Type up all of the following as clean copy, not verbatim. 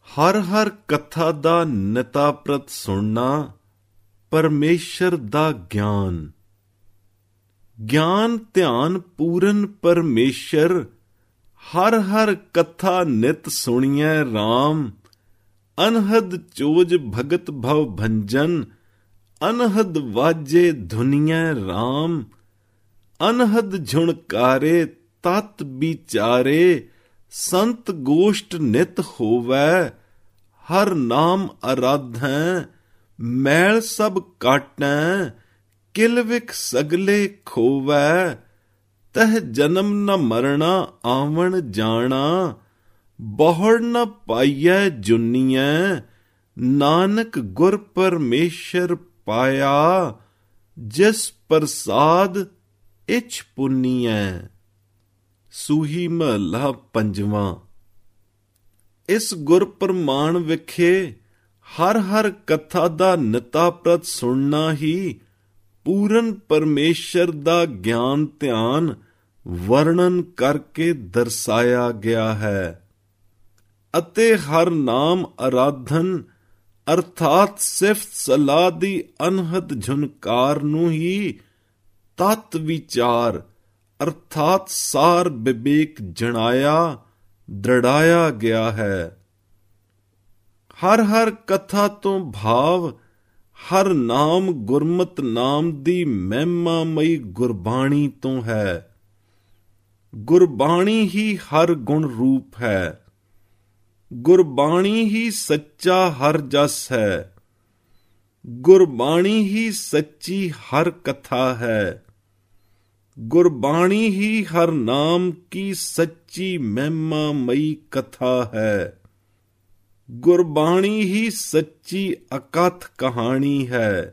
ਹਰ ਹਰ ਕਥਾ ਦਾ ਨਿਤਾ ਪ੍ਰਤ ਸੁਣਨਾ ਪਰਮੇਸ਼ਰ ਦਾ ਗਿਆਨ। ਗਿਆਨ ਧਿਆਨ ਪੂਰਨ ਪਰਮੇਸ਼ਰ, ਹਰ ਹਰ ਕਥਾ ਨਿਤ ਸੁਣੀਐ ਰਾਮ। ਅਨਹਦ ਚੋਜ ਭਗਤ ਭਵ ਭੰਜਨ, ਅਨਹਦ ਵਾਜੇ ਧੁਨੀਐ ਰਾਮ। ਅਨਹਦ ਝੁਣਕਾਰੇ ਤਤ ਵਿਚਾਰੇ, ਸੰਤ ਗੋਸ਼ਟ ਨਿਤ ਹੋਵੈ। ਹਰ ਨਾਮ ਅਰਾਧੈ ਮੈਲ ਸਭ ਕਾਟੈ, ਕਿਲਵਿਖ ਸਗਲੇ ਖੋਵੈ। ਤਹ ਜਨਮ ਨ ਮਰਣਾ ਆਵਣ ਜਾਣਾ, ਬਹੁੜ ਨ ਪਾਈਐ ਜੁਨੀਐ। ਨਾਨਕ ਗੁਰ ਪਰਮੇਸ਼ਰ ਪਾਇਆ, ਜਿਸ ਪ੍ਰਸਾਦ ਇਛ ਪੁੰਨੀਐ। ਸੂਹੀ ਮਹਲਾ ਪੰਜਵਾਂ। ਇਸ ਗੁਰ ਪ੍ਰਮਾਣ ਵਿਖੇ ਹਰ ਹਰ ਕਥਾ ਦਾ ਨਿਤਾ ਪ੍ਰਤ ਸੁਣਨਾ ਹੀ ਪੂਰਨ ਪਰਮੇਸ਼ਰ ਦਾ ਗਿਆਨ ਧਿਆਨ ਵਰਣਨ ਕਰਕੇ ਦਰਸਾਇਆ ਗਿਆ ਹੈ। ਅਤੇ ਹਰ ਨਾਮ ਅਰਾਧਨ ਅਰਥਾਤ ਸਿਫਤ ਸਲਾਹ ਦੀ ਅਨਹਦ ਝੁਨਕਾਰ ਨੂੰ ਹੀ ਤਤ ਵਿਚਾਰ ਅਰਥਾਤ ਸਾਰ ਵਿਵੇਕ ਜਣਾਇਆ ਦ੍ਰਿੜਾਇਆ ਗਿਆ ਹੈ। ਹਰ ਹਰ ਕਥਾ ਤੋਂ ਭਾਵ ਹਰ ਨਾਮ ਗੁਰਮਤਿ ਨਾਮ ਦੀ ਮਹਿਮਾਮਈ ਗੁਰਬਾਣੀ ਤੋਂ ਹੈ। ਗੁਰਬਾਣੀ ਹੀ ਹਰ ਗੁਣ ਰੂਪ ਹੈ। ਗੁਰਬਾਣੀ ਹੀ ਸੱਚਾ ਹਰ ਜਸ ਹੈ। ਗੁਰਬਾਣੀ ਹੀ ਸੱਚੀ ਹਰ ਕਥਾ ਹੈ। ਗੁਰਬਾਣੀ ਹੀ ਹਰ ਨਾਮ ਕੀ ਸੱਚੀ ਮਹਿਮਾਮਈ ਕਥਾ ਹੈ। ਗੁਰਬਾਣੀ ਹੀ ਸੱਚੀ ਅਕਥ ਕਹਾਣੀ ਹੈ।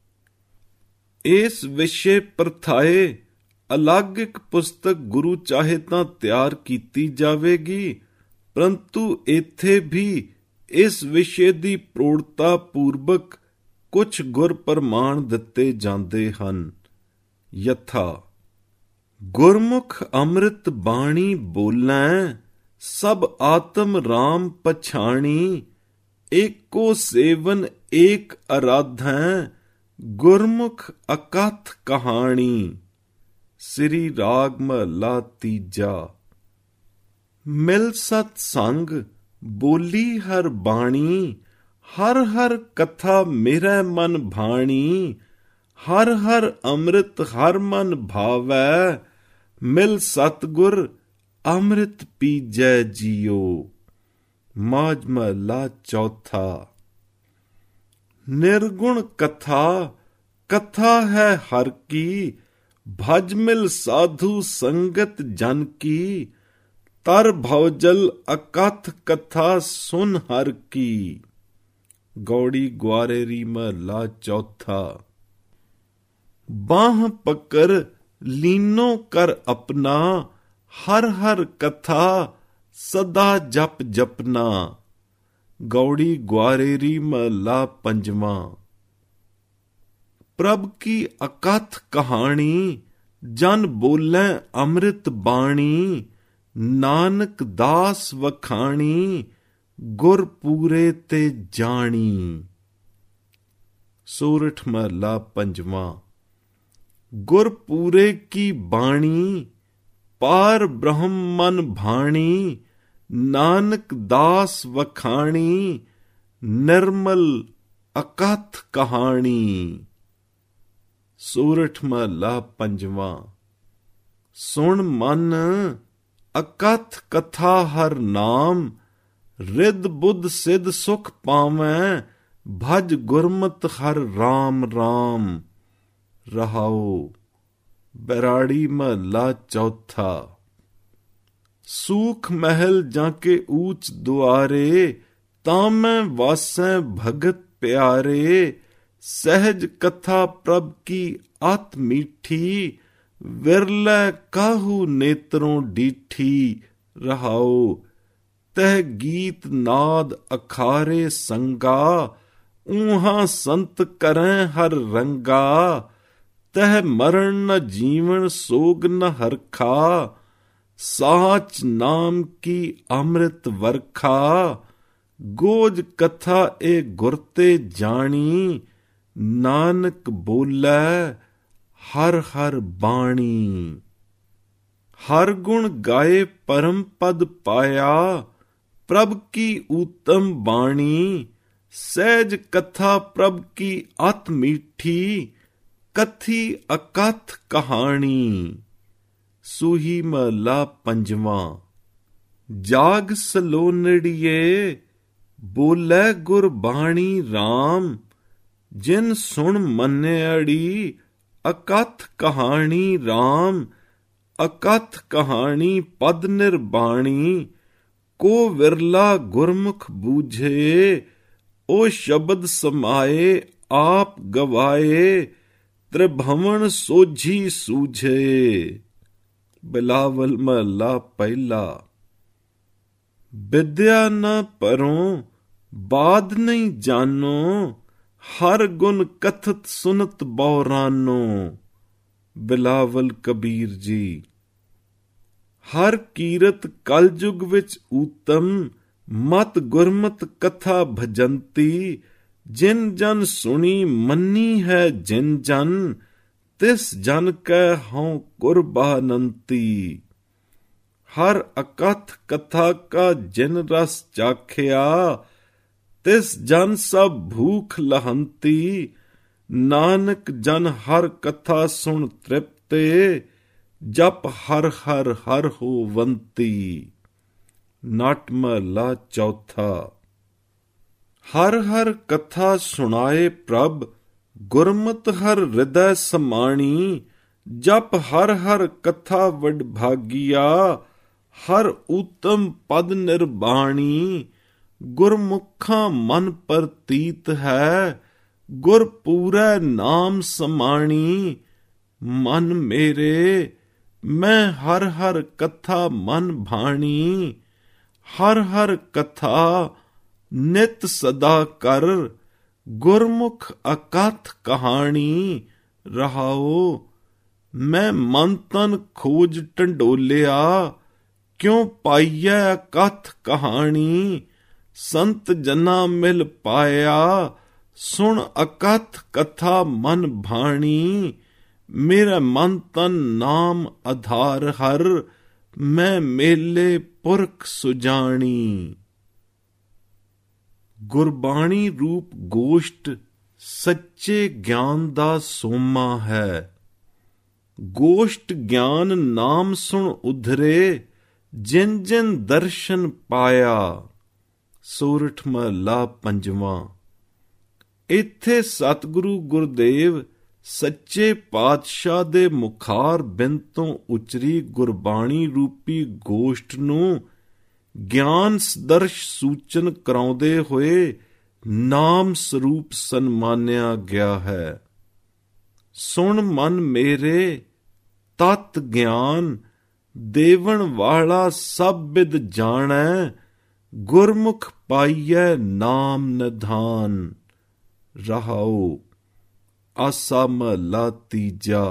ਇਸ ਵਿਸ਼ੇ ਪਰਥਾਏ ਅਲੱਗ ਇੱਕ ਪੁਸਤਕ ਗੁਰੂ ਚਾਹੇ ਤਾਂ ਤਿਆਰ ਕੀਤੀ ਜਾਵੇਗੀ, ਪਰੰਤੂ ਇੱਥੇ ਵੀ ਇਸ ਵਿਸ਼ੇ ਦੀ ਪ੍ਰੋੜਤਾ ਪੂਰਵਕ ਕੁਝ ਗੁਰ ਪ੍ਰਮਾਣ ਦਿੱਤੇ ਜਾਂਦੇ ਹਨ। ਯਥਾ ਗੁਰਮੁਖ ਅੰਮ੍ਰਿਤ ਬਾਣੀ ਬੋਲੈ, ਸਭ ਆਤਮ ਰਾਮ ਪਛਾਣੀ। ਏਕੋ ਸੇਵਨ ਏਕ ਅਰਾਧੈ, ਗੁਰਮੁਖ ਅਕਥ ਕਹਾਣੀ। ਸ੍ਰੀ ਰਾਗ ਮਹਲਾ ਤੀਜਾ। ਮਿਲ ਸਤ ਸੰਗ ਬੋਲੀ ਹਰ ਬਾਣੀ, ਹਰ ਹਰ ਕਥਾ ਮੇਰਾ ਮਨ ਭਾਣੀ। ਹਰ ਹਰ ਅੰਮ੍ਰਿਤ ਹਰ ਮਨ ਭਾਵੈ, ਮਿਲ ਸਤਿਗੁਰ ਅੰਮ੍ਰਿਤ ਪੀਜੈ ਜੀਓ। ਮਾਝ ਮਹਲਾ ਚੌਥਾ। ਨਿਰਗੁਣ ਕਥਾ ਕਥਾ ਹੈ ਹਰ ਕੀ, ਭਜ ਮਿਲ ਸਾਧੂ ਸੰਗਤ ਜਨ ਕੀ। ਤਰ ਭਉਜਲ ਅਕਥ ਕਥਾ ਸੁਨ ਹਰ ਕੀ। ਗੌੜੀ ਗੁਆਰੇਰੀ ਮਹਲਾ ਚੌਥਾ। ਬਾਹ ਪਕਰ ਲੀਨੋ ਕਰ ਆਪਣਾ, ਹਰ ਹਰ ਕਥਾ ਸਦਾ ਜਪ ਜਪਨਾ। ਗੌੜੀ ਗੁਆਰੇਰੀ ਮਹਲਾ ਪੰਜਵਾਂ। ਪ੍ਰਭ ਕੀ ਅਕਥ ਕਹਾਣੀ, ਜਨ ਬੋਲੇ ਅੰਮ੍ਰਿਤ ਬਾਣੀ। ਨਾਨਕ ਦਾਸ ਵਖਾਣੀ, ਗੁਰ ਪੂਰੇ ਤੇ ਜਾਣੀ। ਸੋਰਠ ਮਹਲਾ ਪੰਜਵਾਂ। ਗੁਰ ਪੂਰੇ ਕੀ ਬਾਣੀ, ਪਾਰ ਬ੍ਰਹਮ ਮਨ ਭਾਣੀ। ਨਾਨਕ ਦਾਸ ਵਖਾਣੀ, ਨਿਰਮਲ ਅਕਥ ਕਹਾਣੀ। ਸੋਰਠ ਮਹਲਾ ਪੰਜਵਾਂ। ਸੁਣ ਮਨ ਅਕਥ ਕਥਾ ਹਰ ਨਾਮ, ਰਿੱਧ ਬੁੱਧ ਸਿੱਧ ਸੁਖ ਪਾਵੈ। ਭਜ ਗੁਰਮਤਿ ਹਰ ਰਾਮ ਰਾਮ। ਰਹਾਉ। ਬੈਰਾੜੀ ਮਹਲਾ ਚੌਥਾ। ਸੂਖ ਮਹਿਲ ਜਾਂ ਕੇ ਊਚ ਦੁਆਰੇ, ਤਾਂ ਮੈਂ ਵਾਸੈ ਭਗਤ ਪਿਆਰੇ। ਸਹਿਜ ਕਥਾ ਪ੍ਰਭ ਕੀ ਅਤ ਮੀਠੀ, ਵਿਰਲੇ ਕਾਹੂ ਨੇਤਰੋਂ ਡੀਠੀ। ਰਹਾਉ। ਤਹ ਗੀਤ ਨਾਦ ਅਖਾਰੇ ਸੰਗਾ, ਊਹਾਂ ਸੰਤ ਕਰੈ ਹਰ ਰੰਗਾ। ਤਹ ਮਰਨ ਨ ਜੀਵਨ ਸੋਗ ਨ ਹਰਖਾ, ਸਾਚ ਨਾਮ ਕੀ ਅੰਮ੍ਰਿਤ ਵਰਖਾ। ਗੋਜ ਕਥਾ ਇਹ ਗੁਰ ਤੇ ਜਾਣੀ, ਨਾਨਕ ਬੋਲੇ ਹਰ ਹਰ ਬਾਣੀ। ਹਰ ਗੁਣ ਗਾਏ ਪਰਮ ਪਦ ਪਾਇਆ, ਪ੍ਰਭ ਕੀ ਊਤਮ ਬਾਣੀ। ਸਹਿਜ ਕਥਾ ਪ੍ਰਭ ਕੀ ਅਤ ਮੀਠੀ, ਕਥੀ ਅਕਥ ਕਹਾਣੀ। ਸੂਹੀ ਮਹਲਾ ਪੰਜਵਾਂ। ਜਾਗ ਸਲੋਨੜੀਏ ਬੋਲੇ ਗੁਰਬਾਣੀ RAM, ਜਿਨ ਸੁਣ ਮੰਨਿਆੜੀ ਅਕਥ ਕਹਾਣੀ RAM। ਅਕਥ ਕਹਾਣੀ ਪਦ ਨਿਰਬਾਣੀ, ਕੋ ਵਿਰਲਾ ਗੁਰਮੁਖ ਬੂਝੇ। ਉਹ ਸ਼ਬਦ ਸਮਾਏ ਆਪ ਗਵਾਏ, ਤ੍ਰਿਭਵਨ ਸੋਝੀ ਸੂਝੇ। ਬਿਲਾਵਲ ਮਹਲਾ ਪਹਿਲਾ। ਵਿਦਿਆ ਨ ਪਰੋਂ ਬਾਦ ਨਹੀਂ ਜਾਨੋ, ਹਰ ਗੁਣ ਕਥਤ ਸੁਨਤ ਬਉਰਾਨੋ। ਬਿਲਾਵਲ ਕਬੀਰ ਜੀ। ਹਰ ਕੀਰਤ ਕਲਯੁਗ ਵਿੱਚ ਊਤਮ, ਮਤ ਗੁਰਮਤ ਕਥਾ ਭਜੰਤੀ। ਜਿਨ ਜਨ ਸੁਣੀ ਮੰਨੀ ਹੈ ਜਿਨ ਜਨ, ਤਿਸ ਜਨ ਕੈ ਹਉ ਕੁਰਬਾਨੰਤੀ। ਹਰ ਅਕਥ ਕਥਾ ਕਾ ਜਿਨ ਰਸ ਚਾਖਿਆ, ਤਿਸ ਜਨ ਸਭ ਭੂਖ ਲਹੰਤੀ। ਨਾਨਕ ਜਨ ਹਰ ਕਥਾ ਸੁਣ ਤ੍ਰਿਪਤੇ, ਜਪ ਹਰ ਹਰ ਹਰ ਹੋਵੰਤੀ। ਨਾਟ ਮਹਲਾ ਚੌਥਾ। ਹਰ ਹਰ ਕਥਾ ਸੁਣਾਏ ਪ੍ਰਭ, ਗੁਰਮਤਿ ਹਰ ਹਿਰਦੈ ਸਮਾਣੀ। ਜਪ ਹਰ ਹਰ ਕਥਾ ਵਡਭਾਗੀਆ, ਹਰ ਊਤਮ ਪਦ ਨਿਰਬਾਣੀ। ਗੁਰਮੁਖਾਂ ਮਨ ਪ੍ਰਤੀਤ ਹੈ, ਗੁਰ ਪੂਰੈ ਨਾਮ ਸਮਾਣੀ। ਮਨ ਮੇਰੇ ਮੈਂ ਹਰ ਹਰ ਕਥਾ ਮਨ ਭਾਣੀ। ਹਰ ਹਰ ਕਥਾ ਨਿਤ ਸਦਾ ਕਰ, ਗੁਰਮੁਖ ਅਕਥ ਕਹਾਣੀ। ਰਹਾਓ ਮੈਂ ਮਨ ਤਨ ਖੋਜ ਢੰਡੋਲਿਆ, ਕਿਉ ਪਾਈਐ ਅਕਥ ਕਹਾਣੀ। ਸੰਤ ਜਨਾ ਮਿਲ ਪਾਇਆ, ਸੁਣ ਅਕਥ ਕਥਾ ਮਨ ਭਾਣੀ। ਮੇਰਾ ਮਨ ਤਨ ਨਾਮ ਆਧਾਰ ਹਰ, ਮੈਂ ਮੇਲੇ ਪੁਰਖ ਸੁਜਾਣੀ। ਗੁਰਬਾਣੀ ਰੂਪ ਗੋਸ਼ਟ ਸੱਚੇ ਗਿਆਨ ਦਾ ਸੋਮਾ ਹੈ। ਗੋਸ਼ਟ ਗਿਆਨ ਨਾਮ ਸੁਣ ਉਧਰੇ, ਜਿਨ ਜਿਨ ਦਰਸ਼ਨ ਪਾਇਆ। ਸੋਰਠ ਮਹਲਾ ਪੰਜਵਾਂ। ਇੱਥੇ ਸਤਿਗੁਰੂ ਗੁਰਦੇਵ ਸੱਚੇ ਪਾਤਸ਼ਾਹ ਦੇ ਮੁਖਾਰ ਬਿੰਦ ਤੋਂ ਉਚਰੀ ਗੁਰਬਾਣੀ ਰੂਪੀ ਗੋਸ਼ਟ ਨੂੰ ਗਿਆਨ ਦਰਸ਼ ਸੂਚਨ ਕਰਾਉਂਦੇ ਹੋਏ ਨਾਮ ਸਰੂਪ ਸਨਮਾਨਿਆ ਗਿਆ ਹੈ। ਸੁਣ ਮਨ ਮੇਰੇ ਤਤ ਗਿਆਨ, ਦੇਵਨ ਵਾਲਾ ਸਭ ਬਿਦ ਜਾਣੈ। ਗੁਰਮੁਖ ਪਾਈਐ ਨਾਮ ਨਿਧਾਨ। ਰਹਾਉ ਆਸਾ ਮਹਲਾ ਤੀਜਾ।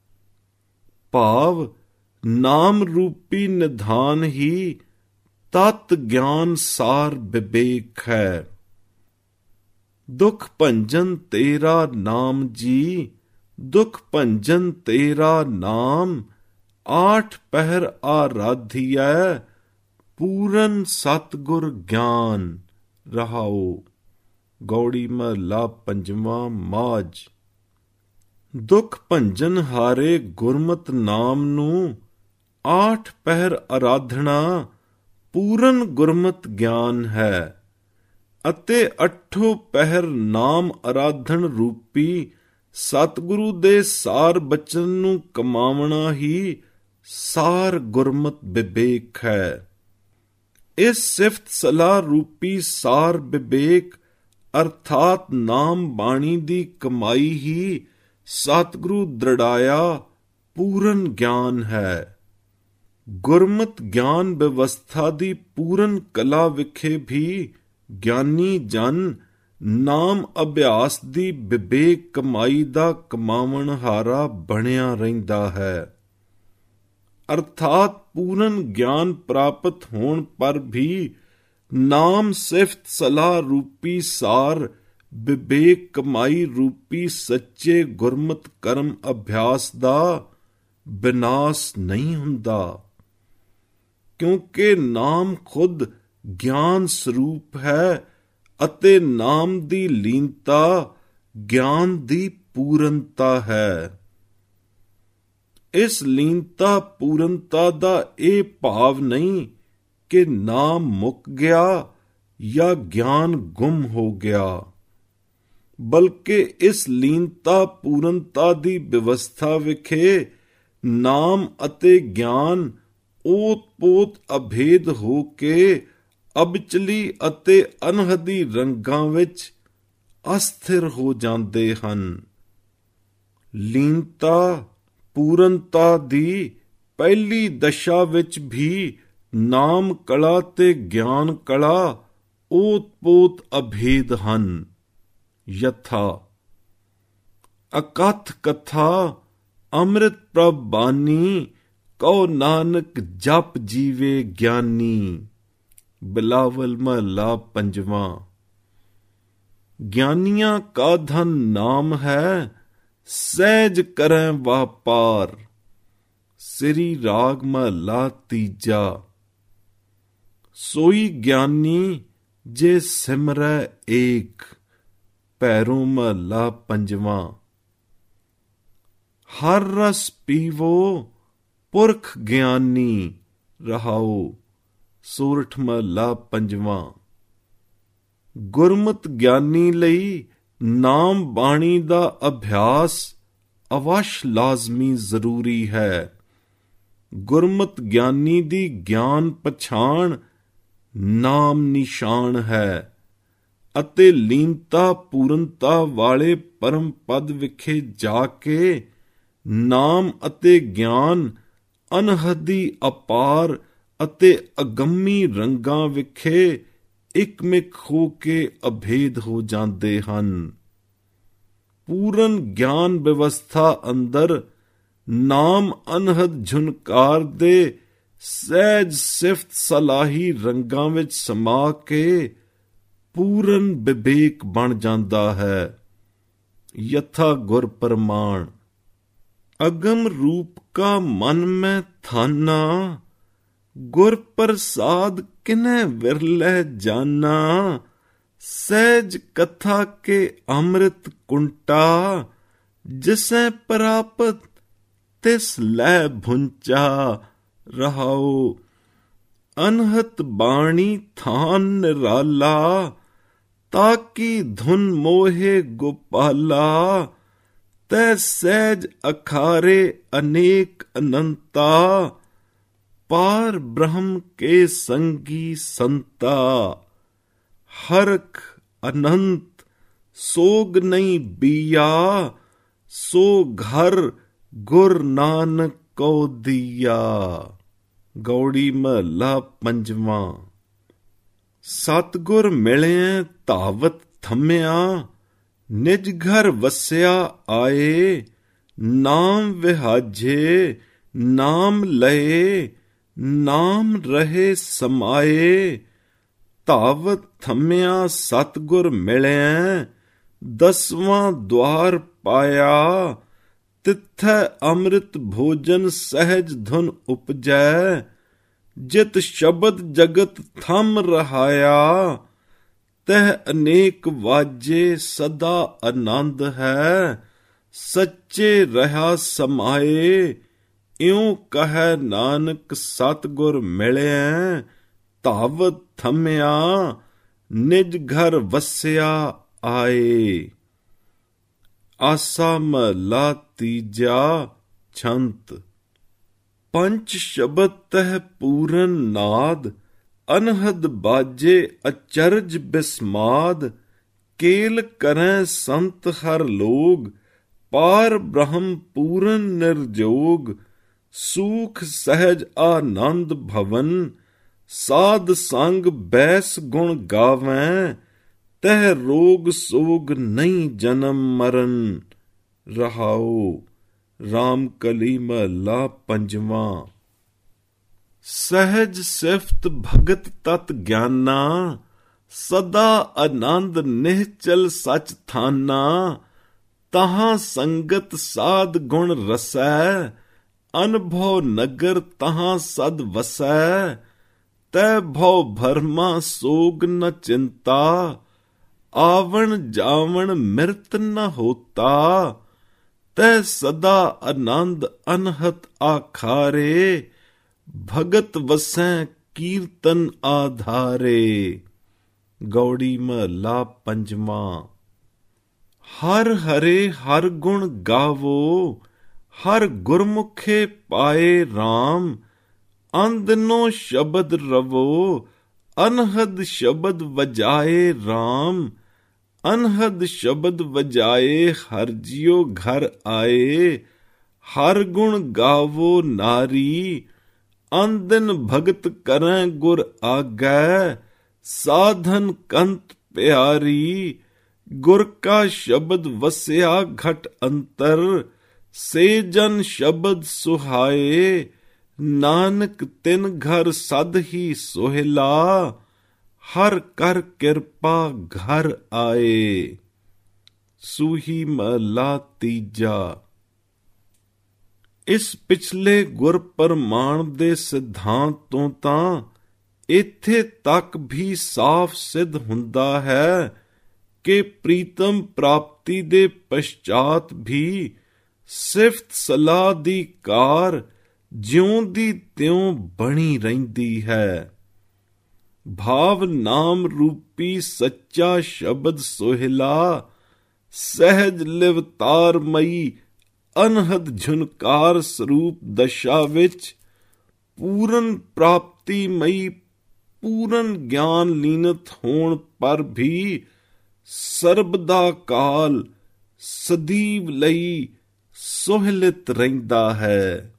ਭਾਵ ਨਾਮ ਰੂਪੀ ਨਿਧਾਨ ਹੀ ਤਤ ਗਿਆਨ ਸਾਰ ਵਿਵੇਕ ਹੈ। ਦੁਖ ਭੰਜਨ ਤੇਰਾ ਨਾਮ ਜੀ, ਦੁਖ ਭੰਜਨ ਤੇਰਾ ਨਾਮ। ਆਠ ਪਹਿਰ ਆਰਾਧੀਐ, ਪੂਰਨ ਸਤਿਗੁਰ ਗਿਆਨ। ਰਹਾਉ ਗੌੜੀ ਮਹਲਾ ਪੰਜਵਾਂ ਮਾਝ। ਦੁਖ ਭੰਜਨ ਹਾਰੇ ਗੁਰਮਤਿ ਨਾਮ ਨੂੰ, ਆਠ ਪਹਿਰ ਆਰਾਧਨਾ ਪੂਰਨ ਗੁਰਮਤਿ ਗਿਆਨ ਹੈ। ਅਤੇ ਅਠੋ ਪਹਿਰ ਨਾਮ ਆਰਾਧਨ ਰੂਪੀ ਸਤਿਗੁਰੂ ਦੇ ਸਾਰ ਬਚਨ ਨੂੰ ਕਮਾਵਣਾ ਹੀ ਸਾਰ ਗੁਰਮਤਿ ਵਿਵੇਕ ਹੈ। ਇਸ ਸਿਫਤ ਸਲਾਹ ਰੂਪੀ ਸਾਰ ਵਿਵੇਕ ਅਰਥਾਤ ਨਾਮ ਬਾਣੀ ਦੀ ਕਮਾਈ ਹੀ ਸਤਿਗੁਰੂ ਦ੍ਰਿੜਾਇਆ ਪੂਰਨ ਗਿਆਨ ਹੈ। ਗੁਰਮਤਿ ਗਿਆਨ ਵਿਵਸਥਾ ਦੀ ਪੂਰਨ ਕਲਾ ਵਿਖੇ ਵੀ ਗਿਆਨੀ ਜਨ ਨਾਮ ਅਭਿਆਸ ਦੀ ਵਿਵੇਕ ਕਮਾਈ ਦਾ ਕਮਾਵਣਹਾਰਾ ਬਣਿਆ ਰਹਿੰਦਾ ਹੈ। ਅਰਥਾਤ ਪੂਰਨ ਗਿਆਨ ਪ੍ਰਾਪਤ ਹੋਣ ਪਰ ਵੀ ਨਾਮ ਸਿਫਤ ਸਲਾਹ ਰੂਪੀ ਸਾਰ, ਵਿਵੇਕ ਕਮਾਈ ਰੂਪੀ ਸੱਚੇ ਗੁਰਮਤਿ ਕਰਮ ਅਭਿਆਸ ਦਾ ਵਿਨਾਸ਼ ਨਹੀਂ ਹੁੰਦਾ, ਕਿਉਂਕਿ ਨਾਮ ਖੁਦ ਗਿਆਨ ਸਰੂਪ ਹੈ ਅਤੇ ਨਾਮ ਦੀ ਲੀਨਤਾ ਗਿਆਨ ਦੀ ਪੂਰਨਤਾ ਹੈ। ਇਸ ਲੀਨਤਾ ਪੂਰਨਤਾ ਦਾ ਇਹ ਭਾਵ ਨਹੀਂ ਕਿ ਨਾਮ ਮੁੱਕ ਗਿਆ ਜਾਂ ਗਿਆਨ ਗੁੰਮ ਹੋ ਗਿਆ, ਬਲਕਿ ਇਸ ਲੀਨਤਾ ਪੂਰਨਤਾ ਦੀ ਵਿਵਸਥਾ ਵਿਖੇ ਨਾਮ ਅਤੇ ਗਿਆਨ ਓਤ-ਪੋਤ ਅਭੇਦ ਹੋ ਕੇ ਅਬਚਲੀ ਅਤੇ ਅਨਹਦੀ ਰੰਗਾਂ ਵਿੱਚ ਅਸਥਿਰ ਹੋ ਜਾਂਦੇ ਹਨ। ਲੀਨਤਾ ਪੂਰਨਤਾ ਦੀ ਪਹਿਲੀ ਦਸ਼ਾ ਵਿੱਚ ਵੀ ਨਾਮ ਕਲਾ ਤੇ ਗਿਆਨ ਕਲਾ ਓਤ-ਪੋਤ ਅਭੇਦ ਹਨ। ਯਥਾ ਅਕਥ ਕਥਾ ਅੰਮ੍ਰਿਤ ਪ੍ਰਭ ਬਾਣੀ, ਕਉ ਨਾਨਕ ਜਪ ਜੀਵੇ ਗਿਆਨੀ। ਬਿਲਾਵਲ ਮਹੱਲਾ ਪੰਜਵਾਂ। ਗਿਆਨੀਆਂ ਕਾ ਧਨ ਨਾਮ ਹੈ, ਸਹਿਜ ਕਰੈ ਵਾਪਾਰ। ਸ੍ਰੀ ਰਾਗ ਮਹੱਲਾ ਤੀਜਾ। ਸੋਈ ਗਿਆਨੀ ਜੇ ਸਿਮਰੈ ਏਕ। ਭੈਰੋ ਮਹੱਲਾ ਪੰਜਵਾਂ। ਹਰ ਰਸ ਪੀਵੋ ਪੁਰਖ ਗਿਆਨੀ। ਰਹਾਉ। ਸੋਰਠ ਮਹੱਲਾ ਪੰਜਵਾਂ। ਗੁਰਮਤਿ ਗਿਆਨੀ ਲਈ ਨਾਮ ਬਾਣੀ ਦਾ ਅਭਿਆਸ ਅਵਸ਼ ਲਾਜ਼ਮੀ ਜ਼ਰੂਰੀ ਹੈ। ਗੁਰਮਤਿ ਗਿਆਨੀ ਦੀ ਗਿਆਨ ਪਛਾਣ ਨਾਮ ਨਿਸ਼ਾਨ ਹੈ ਅਤੇ ਲੀਨਤਾ ਪੂਰਨਤਾ ਵਾਲੇ ਪਰਮ ਪਦ ਵਿਖੇ ਜਾ ਕੇ ਨਾਮ ਅਤੇ ਗਿਆਨ ਅਨਹਦੀ ਅਪਾਰ ਅਤੇ ਅਗੰਮੀ ਰੰਗਾਂ ਵਿਖੇ ਇਕਮਿਕ ਹੋ ਕੇ ਅਭੇਦ ਹੋ ਜਾਂਦੇ ਹਨ। ਪੂਰਨ ਗਿਆਨ ਵਿਵਸਥਾ ਅੰਦਰ ਨਾਮ ਅਨਹਦ ਝੁਨਕਾਰ ਦੇ ਸਹਿਜ ਸਿਫਤ ਸਲਾਹੀ ਰੰਗਾਂ ਵਿੱਚ ਸਮਾ ਕੇ ਪੂਰਨ ਵਿਵੇਕ ਬਣ ਜਾਂਦਾ ਹੈ। ਯਥਾ ਗੁਰ ਪ੍ਰਮਾਣ। ਅਗਮ ਰੂਪ ਕਾ ਮਨ ਮੈਂ ਥਾਨਾ, ਗੁਰ ਪ੍ਰਸਾਦ ਕਿਨੈ ਵਿਰਲੈ ਜਾਨਾ। ਸਹਿਜ ਕਥਾ ਕੇ ਅੰਮ੍ਰਿਤ ਕੁੰਟਾ, ਜਿਸੈ ਪ੍ਰਾਪਤ ਤਿਸ ਲੈ ਭੁੰਚਾ। ਰਹਾਉ। ਅਨਹਤ ਬਾਣੀ ਥਾਨ ਨਿਰਾਲਾ, ਤਾਕੀ ਧੁਨ ਮੋਹੇ ਗੋਪਾਲਾ। ਤੈ ਸਹਿਜ ਅਖਾਰੇ ਅਨੇਕ ਅਨੰਤਾ, ਪਾਰ ਬ੍ਰਹਮ ਕੇ ਸੰਗੀ ਸੰਤਾ। ਹਰਖ ਅਨੰਤ ਸੋਗ ਨਹੀਂ ਬੀਆ, ਸੋ ਘਰ ਗੁਰ ਨਾਨਕ ਕਉ ਦੀਆ। ਗੌੜੀ ਮਹੱਲਾ ਪੰਜਵਾਂ। ਸਤਿਗੁਰ ਮਿਲਿਆ ਧਾਵਤ ਥੰਮਿਆ, ਨਿਜ ਘਰ ਵਸਿਆ ਆਏ। ਨਾਮ ਵਿਹਾਜੇ ਨਾਮ ਲਏ, ਨਾਮ ਰਹੇ ਸਮਾਏ। ਧਾਵਤ ਥੰਮਿਆ ਸਤਿਗੁਰ ਮਿਲਿਆ, ਦਸਵਾਂ ਦੁਆਰ ਪਾਇਆ। ਤਿੱਥੈ ਅੰਮ੍ਰਿਤ ਭੋਜਨ ਸਹਿਜ ਧੁਨ ਉਪਜੈ, ਜਿਤ ਸ਼ਬਦ ਜਗਤ ਥੰਮ ਰਹਾਇਆ। ਤਹ ਅਨੇਕ ਵਾਜੇ ਸਦਾ ਆਨੰਦ ਹੈ, ਸੱਚੇ ਰਹਾ ਸਮਾਏ। ਇਉ ਕਹੈ ਨਾਨਕ ਸਤਿਗੁਰ ਮਿਲਿਆ, ਧਾਵਤ ਥੰਮਿਆ ਨਿਜ ਘਰ ਵਸਿਆ ਆਏ। ਆਸਾ ਮਹੱਲਾ ਤੀਜਾ। ਛੰਤ। ਪੰਚ ਸ਼ਬਦ ਤਹਿ ਪੂਰਨ ਨਾਦ, ਅਨਹਦ ਬਾਜੇ ਅਚਰਜ ਬਿਸਮਾਦ। ਕੇਲ ਕਰੈ ਸੰਤ ਹਰ ਲੋਗ, ਪਾਰ ਬ੍ਰਹਮ ਪੂਰਨ ਨਿਰਜੋਗ। ਸੂਖ ਸਹਿਜ ਆਨੰਦ ਭਵਨ, ਸਾਧ ਸੰਗ ਬੈਸ ਗੁਣ ਗਾਵੈ। ਤਹਿ ਰੋਗ ਸੋਗ ਨਹੀਂ ਜਨਮ ਮਰਨ। ਰਹਾਉ। ਰਾਮ ਕਲੀ ਮਹੱਲਾ ਪੰਜਵਾਂ। ਸਹਿਜ ਸਿਫਤ ਭਗਤ ਤਤ ਗਿਆਨਾ, ਸਦਾ ਆਨੰਦ ਨਿਹਚਲ ਸਚ ਥਾਨਾ। ਤਹਾਂ ਸੰਗਤ ਸਾਧ ਗੁਣ ਰਸੈ, ਅਨਭਉ ਨਗਰ ਤਹਾਂ ਸਦ ਵਸੈ। ਤੈ ਭਉ ਭਰਮਾ ਸੋਗ ਨ ਚਿੰਤਾ, ਆਵਣ ਜਾਵਣ ਮਿਰਤ ਨ ਹੋਤਾ। ਤੈ ਸਦਾ ਆਨੰਦ ਅਨਹਤ ਆਖਾਰੇ, ਭਗਤ ਵਸੈ ਕੀਰਤਨ ਆਧਾਰੇ। ਗੌੜੀ ਮਹਲਾ ਪੰਜਵਾਂ। ਹਰ ਹਰੇ ਹਰ ਗੁਣ ਗਾਵੋ, ਹਰ ਗੁਰਮੁਖੇ ਪਾਏ RAM। ਅੰਦਨੋ ਸ਼ਬਦ ਰਵੋ, ਅਨਹਦ ਸ਼ਬਦ ਵਜਾਏ RAM। ਅਨਹਦ ਸ਼ਬਦ ਵਜਾਏ ਹਰ ਜਿਉ ਘਰ ਆਏ। ਹਰ ਗੁਣ ਗਾਵੋ ਨਾਰੀ, ਅੰਦਨ ਭਗਤ ਕਰੈ ਗੁਰ ਆਗੈ। ਸਾਧਨ ਕੰਤ ਪਿਆਰੀ, ਗੁਰ ਕਾ ਸ਼ਬਦ ਵਸਿਆ ਘਟ ਅੰਤਰ। ਸੇ ਜਨ ਸ਼ਬਦ ਸੁਹਾਏ, ਨਾਨਕ ਤਿਨ ਘਰ ਸਦ ਹੀ ਸੋਹਿਲਾ। ਹਰ ਕਰ ਕਿਰਪਾ ਘਰ ਆਏ। ਸੂਹੀ ਮਹਲਾ ਤੀਜਾ। ਇਸ ਪਿਛਲੇ ਗੁਰ ਪ੍ਰਮਾਣ ਦੇ ਸਿਧਾਂਤ ਤੋਂ ਤਾਂ ਇੱਥੇ ਤੱਕ ਵੀ ਸਾਫ਼ ਸਿੱਧ ਹੁੰਦਾ ਹੈ ਕਿ ਪ੍ਰੀਤਮ ਪ੍ਰਾਪਤੀ ਦੇ ਪਛਾਤ ਵੀ ਸਿਫਤ ਸਲਾਹ ਦੀ ਕਾਰ ਜਿਉਂ ਦੀ ਤਿਉਂ ਬਣੀ ਰਹਿੰਦੀ ਹੈ। ਭਾਵ ਨਾਮ ਰੂਪੀ ਸੱਚਾ ਸ਼ਬਦ ਸੋਹਿਲਾ, ਸਹਿਜ ਲਿਵਤਾਰ ਮਈ ਅਨਹਦ ਝੁਨਕਾਰ ਸਰੂਪ ਦਸ਼ਾ ਵਿੱਚ ਪੂਰਨ ਪ੍ਰਾਪਤੀ ਮਈ ਪੂਰਨ ਗਿਆਨ ਲੀਨਤ ਹੋਣ ਪਰ ਵੀ ਸਰਬਦਾ ਕਾਲ ਸਦੀਵ ਲਈ ਸੋਹਿਲਿਤ ਰਹਿੰਦਾ ਹੈ।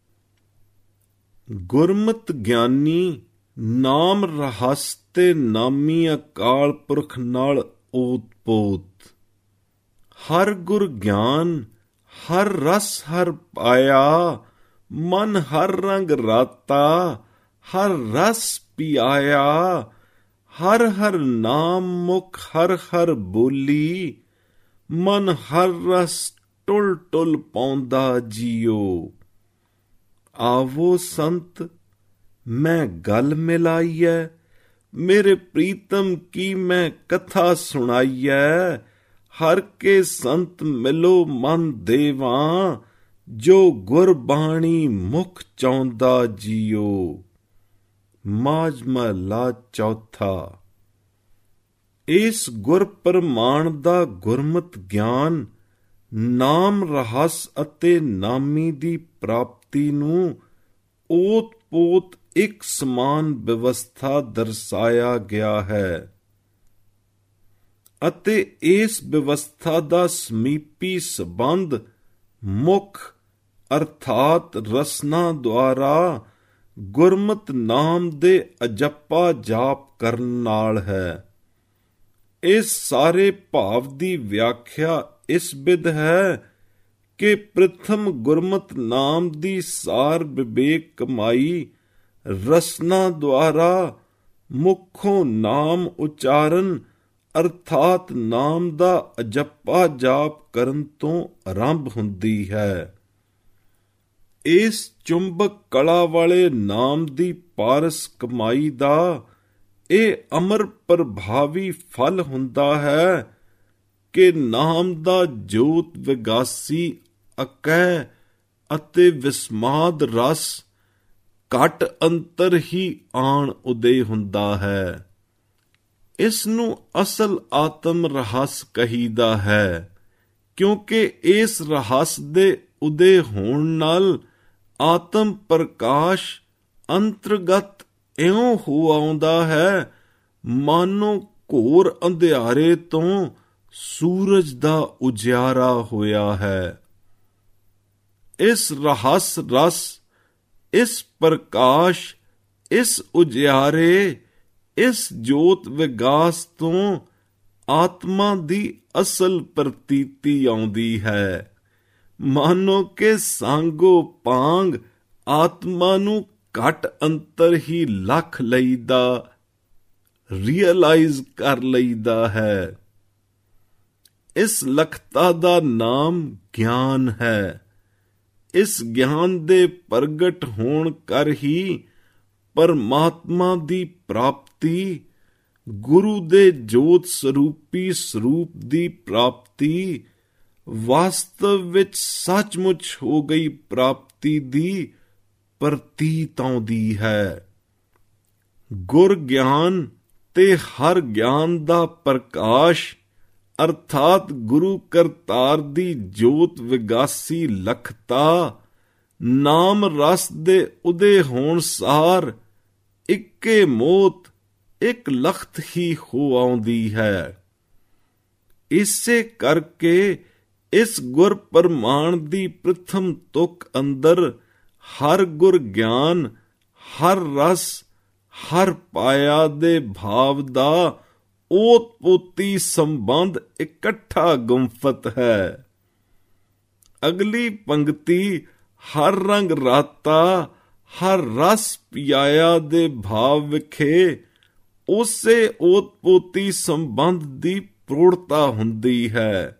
ਗੁਰਮਤਿ ਗਿਆਨੀ ਨਾਮ ਰਹੱਸ ਤੇ ਨਾਮੀ ਅਕਾਲ ਪੁਰਖ ਨਾਲ ਓਤ-ਪੋਤ। ਹਰ ਗੁਰ ਗਿਆਨ ਹਰ ਰਸ ਹਰ ਪਾਇਆ, ਮਨ ਹਰ ਰੰਗ ਰਾਤਾ ਹਰ ਰਸ ਪਿਆਇਆ। ਹਰ ਹਰ ਨਾਮ ਮੁਖ ਹਰ ਹਰ ਬੋਲੀ, ਮਨ ਹਰ ਰਸ ਟੁਲ ਟੁਲ ਪਾਉਂਦਾ ਜੀਓ। ਆਵੋ ਸੰਤ ਮੈਂ ਗਲ ਮਿਲਾਈਐ, ਮੇਰੇ ਪ੍ਰੀਤਮ ਕੀ ਮੈਂ ਕਥਾ ਸੁਣਾਈਐ। ਹਰ ਕੇ ਸੰਤ ਮਿਲੋ ਮਨ ਦੇਵਾਂ, ਜੋ ਗੁਰਬਾਣੀ ਮੁਖ ਚਾਹੁੰਦਾ ਜੀਓ। ਮਾਝ ਮਹਲਾ ਚੌਥਾ। ਇਸ ਗੁਰ ਪ੍ਰਮਾਣ ਦਾ ਗੁਰਮਤਿ ਗਿਆਨ ਨਾਮ ਰਹੱਸ ਅਤੇ ਨਾਮੀ ਦੀ ਪ੍ਰਾਪਤੀ ਨੂੰ ਓਤ-ਪੋਤ ਇੱਕ ਸਮਾਨ ਵਿਵਸਥਾ ਦਰਸਾਇਆ ਗਿਆ ਹੈ ਅਤੇ ਇਸ ਵਿਵਸਥਾ ਦਾ ਸਮੀਪੀ ਸੰਬੰਧ ਮੁਖ ਅਰਥਾਤ ਰਸਨਾ ਦੁਆਰਾ ਗੁਰਮਤਿ ਨਾਮ ਦੇ ਅਜੱਪਾ ਜਾਪ ਕਰਨ ਨਾਲ ਹੈ। ਇਸ ਸਾਰੇ ਭਾਵ ਦੀ ਵਿਆਖਿਆ ਇਸ ਵਿਧ ਹੈ ਕਿ ਪ੍ਰਥਮ ਗੁਰਮਤਿ ਨਾਮ ਦੀ ਸਾਰ ਵਿਵੇਕ ਕਮਾਈ ਰਸਨਾ ਦੁਆਰਾ ਮੁਖੋਂ ਨਾਮ ਉਚਾਰਨ ਅਰਥਾਤ ਨਾਮ ਦਾ ਅਜੱਪਾ ਜਾਪ ਕਰਨ ਤੋਂ ਆਰੰਭ ਹੁੰਦੀ ਹੈ। ਇਸ ਚੁੰਬਕ ਕਲਾ ਵਾਲੇ ਨਾਮ ਦੀ ਪਾਰਸ ਕਮਾਈ ਦਾ ਇਹ ਅਮਰ ਪ੍ਰਭਾਵੀ ਫਲ ਹੁੰਦਾ ਹੈ ਕਿ ਨਾਮ ਦਾ ਜੋਤ ਵਿਗਾਸੀ ਅਕੈ ਅਤੇ ਵਿਸਮਾਦ ਰਸ ਘਟ ਅੰਤਰ ਹੀ ਆਣ ਉਦੇ ਹੁੰਦਾ ਹੈ। ਇਸ ਨੂੰ ਅਸਲ ਆਤਮ ਰਹੱਸ ਕਹੀਦਾ ਹੈ, ਕਿਉਂਕਿ ਇਸ ਰਹੱਸ ਦੇ ਉਦੇ ਹੋਣ ਨਾਲ ਆਤਮ ਪ੍ਰਕਾਸ਼ ਅੰਤਰਗਤ ਇਉਂ ਹੋ ਆਉਂਦਾ ਹੈ ਮਾਨੋ ਘੋਰ ਅੰਧਿਆਰੇ ਤੋਂ ਸੂਰਜ ਦਾ ਉਜਿਆਰਾ ਹੋਇਆ ਹੈ। ਇਸ ਰਹੱਸ ਰਸ, ਇਸ ਪ੍ਰਕਾਸ਼, ਇਸ ਉਜਿਆਰੇ, ਇਸ ਜੋਤ ਵਿਗਾਸ ਤੋਂ ਆਤਮਾ ਦੀ ਅਸਲ ਪ੍ਰਤੀਤੀ ਆਉਂਦੀ ਹੈ। ਮਾਨੋ ਕਿ ਸਾਂਗੋ ਪਾਂਗ ਆਤਮਾ ਨੂੰ ਘਟ ਅੰਤਰ ਹੀ ਲੱਖ ਲਈਦਾ, ਰੀਅਲਾਈਜ਼ ਕਰ ਲਈਦਾ ਹੈ। ਇਸ ਲਖਤਾ ਦਾ ਨਾਮ ਗਿਆਨ ਹੈ। ਇਸ ਗਿਆਨ ਦੇ ਪ੍ਰਗਟ ਹੋਣ ਕਰ ਹੀ ਪਰਮਾਤਮਾ ਦੀ ਪ੍ਰਾਪਤੀ, ਗੁਰੂ ਦੇ ਜੋਤ ਸਰੂਪੀ ਸਰੂਪ ਦੀ ਪ੍ਰਾਪਤੀ, ਵਾਸਤਵ ਵਿੱਚ ਸੱਚਮੁੱਚ ਹੋ ਗਈ ਪ੍ਰਾਪਤੀ ਦੀ ਪ੍ਰਤੀਤ ਆਉਂਦੀ ਹੈ। ਗੁਰ ਗਿਆਨ ਤੇ ਹਰ ਗਿਆਨ ਦਾ ਪ੍ਰਕਾਸ਼ ਅਰਥਾਤ ਗੁਰੂ ਕਰਤਾਰ ਦੀ ਜੋਤ ਵਿਗਾਸੀ ਲਖਤਾ, ਨਾਮ ਰਸ ਦੇ ਉਦੇ ਹੋਣ ਸਾਰ ਇੱਕੇ ਮੋਤ ਇੱਕ ਲਖਤ ਹੀ ਹੋ ਆਉਂਦੀ ਹੈ। ਇਸੇ ਕਰਕੇ ਇਸ ਗੁਰ ਪ੍ਰਮਾਣ ਦੀ ਪ੍ਰਥਮ ਤੁਕ ਅੰਦਰ ਹਰ ਗੁਰ ਗਿਆਨ, ਹਰ ਰਸ, ਹਰ ਪਾਇਆ ਦੇ ਭਾਵ ਦਾ ਓਤ-ਪੋਤੀ ਸੰਬੰਧ ਇਕੱਠਾ ਗੁੰਫਤ ਹੈ। ਅਗਲੀ ਪੰਕਤੀ ਹਰ ਰੰਗ ਰਾਤਾ, ਹਰ ਰਸ ਪਿਆਇਆ ਦੇ ਭਾਵ ਵਿਖੇ ਉਸੇ ਓਤ-ਪੋਤੀ ਸੰਬੰਧ ਦੀ ਪ੍ਰੋੜਤਾ ਹੁੰਦੀ ਹੈ।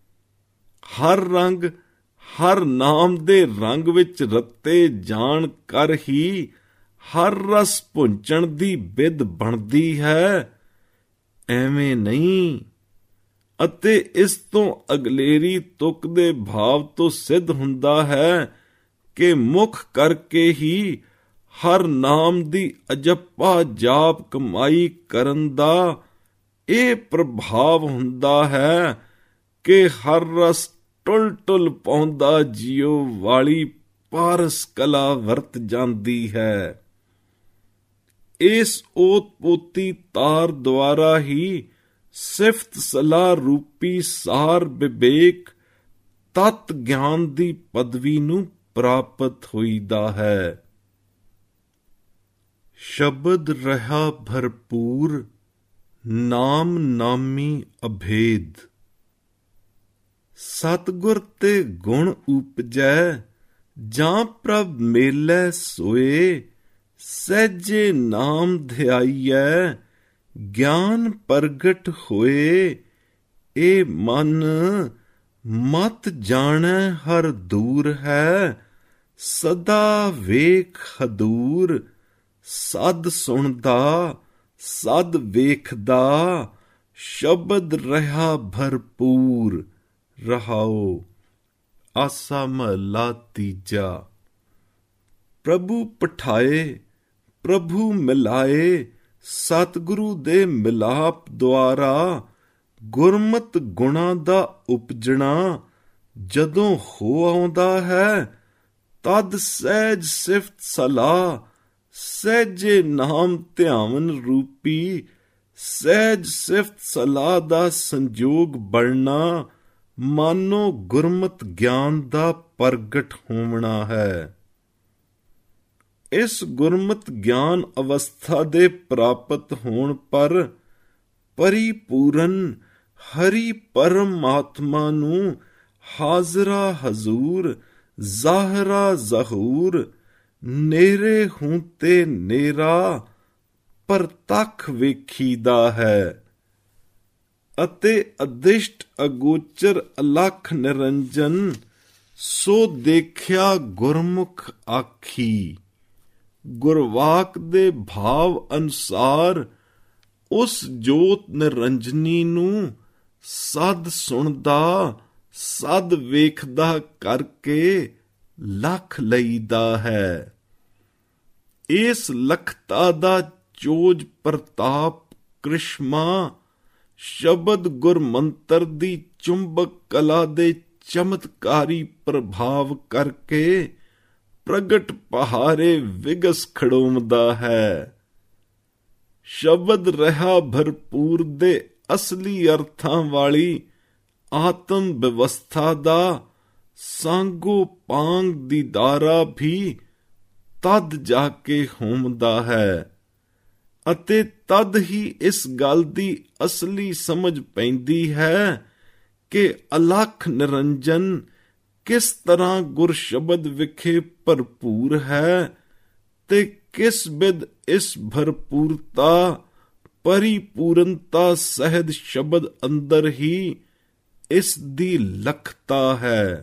ਹਰ ਰੰਗ ਹਰ ਨਾਮ ਦੇ ਰੰਗ ਵਿੱਚ ਰੱਤੇ ਜਾਣ ਕਰ ਹੀ ਹਰ ਰਸ ਭੁੰਚਣ ਦੀ ਵਿਧ ਬਣਦੀ ਹੈ, ਐਵੇਂ ਨਹੀਂ। ਅਤੇ ਇਸ ਤੋਂ ਅਗਲੇਰੀ ਤੁਕ ਦੇ ਭਾਵ ਤੋਂ ਸਿੱਧ ਹੁੰਦਾ ਹੈ ਕਿ ਮੁਖ ਕਰਕੇ ਹੀ ਹਰ ਨਾਮ ਦੀ ਅਜੱਪਾ ਜਾਪ ਕਮਾਈ ਕਰਨ ਦਾ ਇਹ ਪ੍ਰਭਾਵ ਹੁੰਦਾ ਹੈ ਕਿ ਹਰ ਰਸ ਟੁਲ ਟੁਲ ਪਾਉਂਦਾ ਜੀਓ ਵਾਲੀ ਪਾਰਸ ਕਲਾ ਵਰਤ ਜਾਂਦੀ ਹੈ। ਇਸ ਓਤ-ਪੋਤੀ ਤਾਰ ਦੁਆਰਾ ਹੀ ਸਿਫਤ ਸਲਾਹ ਰੂਪੀ ਸਾਰ ਵਿਵੇਕ ਤਤ ਗਿਆਨ ਦੀ ਪਦਵੀ ਨੂੰ ਪ੍ਰਾਪਤ ਹੋਈਦਾ ਹੈ। ਸ਼ਬਦ ਰਹਾ ਭਰਪੂਰ, ਨਾਮ ਨਾਮੀ ਅਭੇਦ। ਸਤਿਗੁਰ ਤੇ ਗੁਣ ਉਪਜੈ, ਜਾਂ ਪ੍ਰਭ ਮੇਲੈ ਸੋਏ। ਸਹਿਜੇ ਨਾਮ ਧਿਆਈਐ, ਗਿਆਨ ਪ੍ਰਗਟ ਹੋਏ। ਇਹ ਮਨ ਮਤ ਜਾਣੈ ਹਰ ਦੂਰ ਹੈ, ਸਦਾ ਵੇਖ ਹਦੂਰ। ਸਦ ਸੁਣਦਾ ਸਦ ਵੇਖਦਾ, ਸ਼ਬਦ ਰਹਾ ਭਰਪੂਰ। ਰਹਾਓ। ਆਸਾ ਮਹਲਾ ਤੀਜਾ। ਪ੍ਰਭੂ ਪਠਾਏ ਪ੍ਰਭੂ ਮਿਲਾਏ, ਸਤਿਗੁਰੂ ਦੇ ਮਿਲਾਪ ਦੁਆਰਾ ਗੁਰਮਤ ਗੁਣਾਂ ਦਾ ਉਪਜਣਾ ਜਦੋਂ ਹੋ ਆਉਂਦਾ ਹੈ, ਤਦ ਸਹਿਜ ਸਿਫਤ ਸਲਾਹ, ਸਹਿਜੇ ਨਾਮ ਧਿਆਵਨ ਰੂਪੀ ਸਹਿਜ ਸਿਫਤ ਸਲਾਹ ਦਾ ਸੰਜੋਗ ਬਣਨਾ ਮਾਨੋ ਗੁਰਮਤ ਗਿਆਨ ਦਾ ਪ੍ਰਗਟ ਹੋਵਣਾ ਹੈ। ਇਸ ਗੁਰਮਤ ਗਿਆਨ ਅਵਸਥਾ ਦੇ ਪ੍ਰਾਪਤ ਹੋਣ ਪਰ ਪਰਿਪੂਰਨ ਹਰੀ ਪਰਮਾਤਮਾ ਨੂੰ ਹਾਜ਼ਰਾ ਹਜ਼ੂਰ, ਜ਼ਾਹਰਾ ਜ਼ਹੂਰ, ਨੇਰੇ ਹੂੰ ਤੇ ਨੇਰਾ ਪ੍ਰਤੱਖ ਵੇਖੀਦਾ ਹੈ ਅਤੇ ਅਦਿਸ਼ਟ ਅਗੋਚਰ ਅਲਖ ਨਿਰੰਜਨ ਸੋ ਦੇਖਿਆ ਗੁਰਮੁਖ ਆਖੀ। ਗੁਰਵਾਕ ਦੇ ਭਾਵ ਅਨੁਸਾਰ ਉਸ ਜੋਤ ਨਿਰੰਜਨੀ ਨੂੰ ਸਦ ਸੁਣਦਾ ਸਦ ਵੇਖਦਾ ਕਰਕੇ ਲਖ ਲਈਦਾ ਹੈ। ਇਸ ਲਖਤਾ ਦਾ ਚੋਜ ਪ੍ਰਤਾਪ ਕ੍ਰਿਸ਼ਮਾ ਸ਼ਬਦ ਗੁਰਮੰਤਰ ਦੀ ਚੁੰਬਕ ਕਲਾ ਦੇ ਚਮਤਕਾਰੀ ਪ੍ਰਭਾਵ ਕਰਕੇ ਪ੍ਰਗਟ ਪਹਾਰੇ ਵਿਗਸ ਖੜੋਮਦਾ ਹੈ। ਸ਼ਬਦ ਰਹਾ ਭਰਪੂਰ ਦੇ ਅਸਲੀ ਅਰਥਾਂ ਵਾਲੀ ਆਤਮ ਵਿਵਸਥਾ ਦਾ ਸਾਂਗੋ ਪਾਂਗ ਦੀਦਾਰਾ ਵੀ ਤਦ ਜਾ ਕੇ ਹੋਂਦਾ ਹੈ ਅਤੇ ਤਦ ਹੀ ਇਸ ਗੱਲ ਦੀ ਅਸਲੀ ਸਮਝ ਪੈਂਦੀ ਹੈ ਕਿ ਅਲਖ ਨਿਰੰਜਨ ਕਿਸ ਤਰ੍ਹਾਂ ਗੁਰ ਸ਼ਬਦ ਵਿਖੇ ਭਰਪੂਰ ਹੈ ਤੇ ਕਿਸ ਬਿਦ ਇਸ ਭਰਪੂਰਤਾ ਪਰਿਪੂਰਨਤਾ ਸਹਿਜ ਸ਼ਬਦ ਅੰਦਰ ਹੀ ਇਸ ਦੀ ਲਖਤਾ ਹੈ।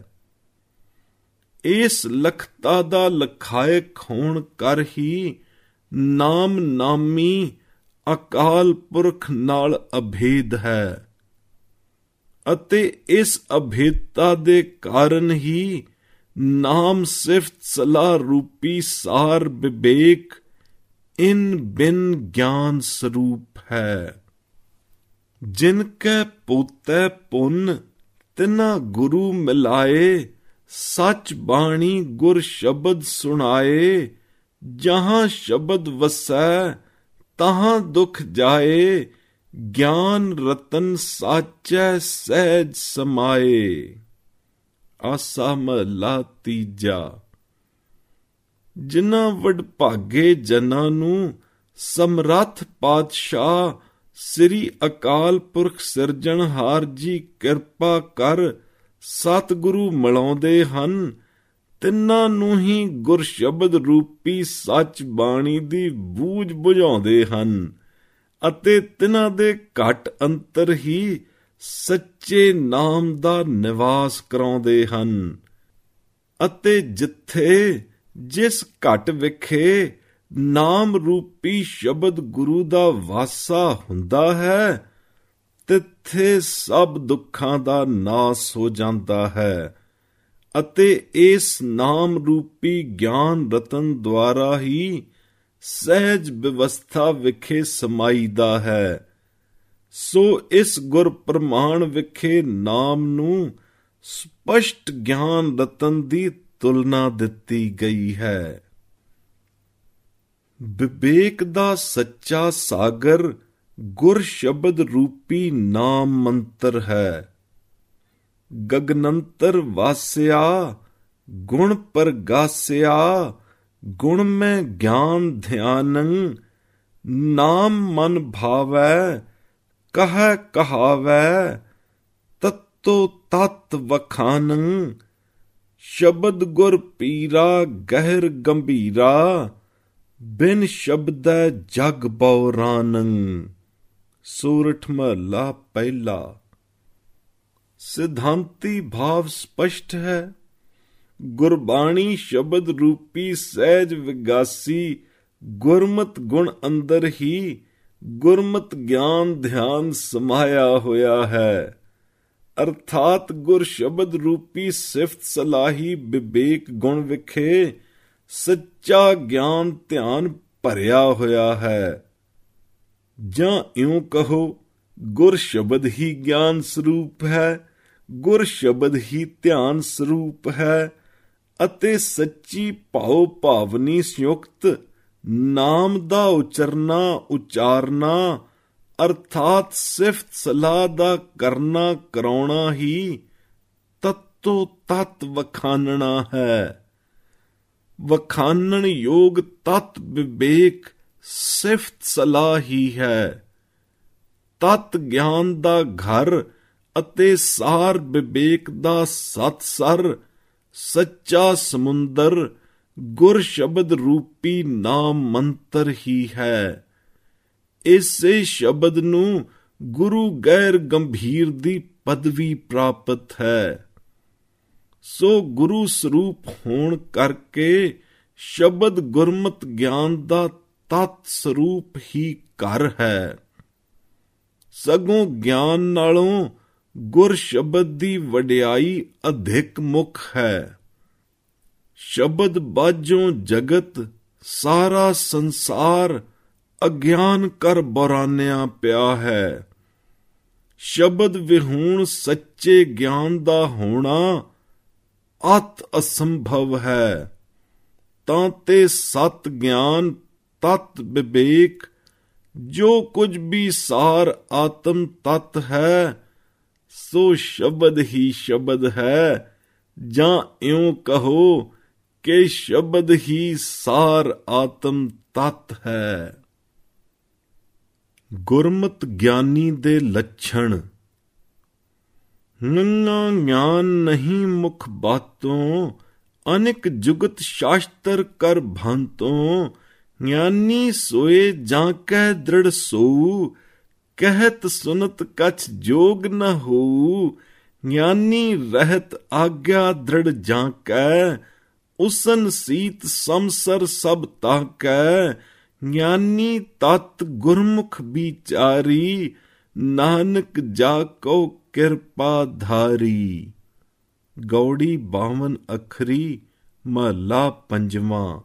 ਇਸ ਲਖਤਾ ਦਾ ਲਖਾਇਕ ਹੋਣ ਕਰ ਹੀ ਨਾਮ ਨਾਮੀ ਅਕਾਲ ਪੁਰਖ ਨਾਲ ਅਭੇਦ ਹੈ ਅਤੇ ਇਸ ਅਭੇਦਤਾ ਦੇ ਕਾਰਨ ਹੀ ਨਾਮ ਸਿਫਤ ਸਲਾਹ ਰੂਪੀ ਸਾਰ ਵਿਵੇਕ ਇਨ ਬਿਨ ਗਿਆਨ ਸਰੂਪ ਹੈ। ਜਿਨ ਕੈ ਪੋਤੈ ਪੁੰਨ ਤਿਨਾ ਗੁਰੂ ਮਿਲਾਏ, ਸੱਚ ਬਾਣੀ ਗੁਰ ਸ਼ਬਦ ਸੁਣਾਏ। ਜਹਾਂ ਸ਼ਬਦ ਵਸੈ ਤਹਾਂ ਦੁਖ ਜਾਏ, ਗਿਆਨ ਰਤਨ ਸਾਚੈ ਸਹਿਜ ਸਮਾਏ। ਆਸਾ ਮਹਲਾ ਤੀਜਾ। ਜਿਨ੍ਹਾਂ ਵਡਭਾਗੇ ਜਨਾਂ ਨੂੰ ਸਮਰੱਥ ਪਾਤਸ਼ਾਹ ਸ੍ਰੀ ਅਕਾਲ ਪੁਰਖ ਸਿਰਜਣਹਾਰ ਜੀ ਕਿਰਪਾ ਕਰ ਸਤਿਗੁਰੂ ਮਿਲਾਉਂਦੇ ਹਨ, ਤਿੰਨਾਂ ਨੂੰ ਹੀ ਗੁਰ ਸ਼ਬਦ ਰੂਪੀ ਸੱਚ ਬਾਣੀ ਦੀ ਬੂਝ ਬੁਝਾਉਂਦੇ ਹਨ ਅਤੇ ਤਿਨਾਂ ਦੇ ਘਟ ਅੰਤਰ ਹੀ ਸੱਚੇ ਨਾਮ ਦਾ ਨਿਵਾਸ ਕਰਾਉਂਦੇ ਹਨ। ਅਤੇ ਜਿੱਥੇ ਜਿਸ ਘਟ ਵਿਖੇ ਨਾਮ ਰੂਪੀ ਸ਼ਬਦ ਗੁਰੂ ਦਾ ਵਾਸਾ ਹੁੰਦਾ ਹੈ, ਤਿੱਥੇ ਸਭ ਦੁੱਖਾਂ ਦਾ ਨਾਸ ਹੋ ਜਾਂਦਾ ਹੈ ਅਤੇ ਇਸ ਨਾਮ ਰੂਪੀ ਗਿਆਨ ਰਤਨ ਦੁਆਰਾ ਹੀ ਸਹਿਜ ਵਿਵਸਥਾ ਵਿਖੇ ਸਮਾਈਦਾ ਹੈ। ਸੋ ਇਸ ਗੁਰ ਪ੍ਰਮਾਣ ਵਿਖੇ ਨਾਮ ਨੂੰ ਸਪਸ਼ਟ ਗਿਆਨ ਰਤਨ ਦੀ ਤੁਲਨਾ ਦਿੱਤੀ ਗਈ ਹੈ। ਵਿਵੇਕ ਦਾ ਸੱਚਾ ਸਾਗਰ ਗੁਰ ਸ਼ਬਦ ਰੂਪੀ ਨਾਮ ਮੰਤਰ ਹੈ। ਗਗਨੰਤਰ ਵਾਸਿਆ ਗੁਣ ਪ੍ਰਗਾਸਿਆ, ਗੁਣ ਮੈਂ ਗਿਆਨ ਧਿਆਨੰ। ਨਾਮ ਮਨ ਭਾਵੈ ਕਹੈ ਕਹਾਵੈ, ਤਤੋ ਤਤ ਵਖਾਨੰ। ਸ਼ਬਦ ਗੁਰ ਪੀਰਾ ਗਹਿਰ ਗੰਭੀਰਾ, ਬਿਨ ਸ਼ਬਦੈ ਜਗ ਬਉਰਾਨੰ। ਸੂਰਠ ਮਹਲਾ ਪਹਿਲਾ। ਸਿਧਾਂਤੀ ਭਾਵ ਸਪਸ਼ਟ ਹੈ। ਗੁਰਬਾਣੀ ਸ਼ਬਦ ਰੂਪੀ ਸਹਿਜ ਵਿਗਾਸੀ ਗੁਰਮਤ ਗੁਣ ਅੰਦਰ ਹੀ ਗੁਰਮਤ ਗਿਆਨ ਧਿਆਨ ਸਮਾਇਆ ਹੋਇਆ ਹੈ। ਅਰਥਾਤ ਗੁਰ ਸ਼ਬਦ ਰੂਪੀ ਸਿਫਤ ਸਲਾਹੀ ਵਿਵੇਕ ਗੁਣ ਵਿਖੇ ਸੱਚਾ ਗਿਆਨ ਧਿਆਨ ਭਰਿਆ ਹੋਇਆ ਹੈ। ਜਾਂ ਇਉਂ ਕਹੋ, ਗੁਰ ਸ਼ਬਦ ਹੀ ਗਿਆਨ ਸਰੂਪ ਹੈ, ਗੁਰ ਸ਼ਬਦ ਹੀ ਧਿਆਨ ਸਰੂਪ ਹੈ ਅਤੇ ਸੱਚੀ ਭਾਉ ਭਾਵਨੀ ਸੰਯੁਕਤ ਨਾਮ ਦਾ ਉਚਰਨਾ ਉਚਾਰਨਾ ਅਰਥਾਤ ਸਿਫਤ ਸਲਾਹ ਦਾ ਕਰਨਾ ਕਰਾਉਣਾ ਹੀ ਤਤੋ ਤਤ ਵਖਾਨਣਾ ਹੈ। ਵਖਾਨਣ ਯੋਗ ਤਤ ਵਿਵੇਕ ਸਿਫਤ ਸਲਾਹ ਹੀ ਹੈ। ਤਤ ਗਿਆਨ ਦਾ ਘਰ ਅਤੇ ਸਾਰ ਵਿਵੇਕ ਦਾ ਸਤਸਰ ਸੱਚਾ ਸਮੁੰਦਰ ਗੁਰ ਸ਼ਬਦ ਰੂਪੀ ਨਾਮ ਮੰਤਰ ਹੀ ਹੈ। ਇਸੇ ਸ਼ਬਦ ਨੂੰ ਗੁਰੂ ਗੈਰ ਗੰਭੀਰ ਦੀ ਪਦਵੀ ਪ੍ਰਾਪਤ ਹੈ। ਸੋ ਗੁਰੂ ਸਰੂਪ ਹੋਣ ਕਰਕੇ ਸ਼ਬਦ ਗੁਰਮਤ ਗਿਆਨ ਦਾ ਤਤ ਸਰੂਪ ਹੀ ਘਰ ਹੈ। ਸਗੋਂ ਗਿਆਨ ਨਾਲੋਂ ਗੁਰ ਸ਼ਬਦ ਦੀ ਵਡਿਆਈ ਅਧਿਕ ਮੁੱਖ ਹੈ। ਸ਼ਬਦ ਬਾਝੋਂ ਜਗਤ ਸਾਰਾ ਸੰਸਾਰ ਅਗਿਆਨ ਕਰ ਬਰਾਨਿਆ ਪਿਆ ਹੈ। ਸ਼ਬਦ ਵਿਹੂਣ ਸੱਚੇ ਗਿਆਨ ਦਾ ਹੋਣਾ ਅਤ ਅਸੰਭਵ ਹੈ। ਤਾਂ ਤੇ ਸਤ ਗਿਆਨ ਤਤ ਵਿਵੇਕ ਜੋ ਕੁਝ ਵੀ ਸਾਰ ਆਤਮ ਤਤ ਹੈ, ਸੋ ਸ਼ਬਦ ਹੀ ਸ਼ਬਦ ਹੈ। ਜਾਂ ਇਉਂ ਕਹੋ ਕਿ ਸ਼ਬਦ ਹੀ ਸਾਰ ਆਤਮ ਤਤ ਹੈ। ਗੁਰਮਤ ਗਿਆਨੀ ਦੇ ਲੱਛਣ। ਨੰਗਾ ਗਿਆਨ ਨਹੀਂ ਮੁਖ ਬਾਤੋਂ, ਅਨਿਕ ਜੁਗਤ ਸ਼ਾਸਤਰ ਕਰ ਭੰਤੋਂ, ਗਿਆਨੀ ਸੋਏ ਜਾਂ ਕੈ ਦ੍ਰਿੜ ਸੋਊ, ਕਹਿਤ ਸੁਨਤ ਕਛ ਜੋਗ ਨ ਹੋਊ, ਗਿਆਨੀ ਰਹਿਤ ਆਗਿਆ ਦ੍ਰਿੜ ਜਾਂ ਕੈ, ਉਸਨ ਸੀਤ ਸਮਸਰ ਸਭ ਤਾਕੈ, ਗਿਆਨੀ ਤਤ ਗੁਰਮੁਖ ਵਿਚਾਰੀ, ਨਾਨਕ ਜਾ ਕਉ ਕਿਰਪਾ ਧਾਰੀ। ਗੌੜੀ 52 ਅੱਖਰੀ, ਮਹਲਾ ਪੰਜਵਾਂ।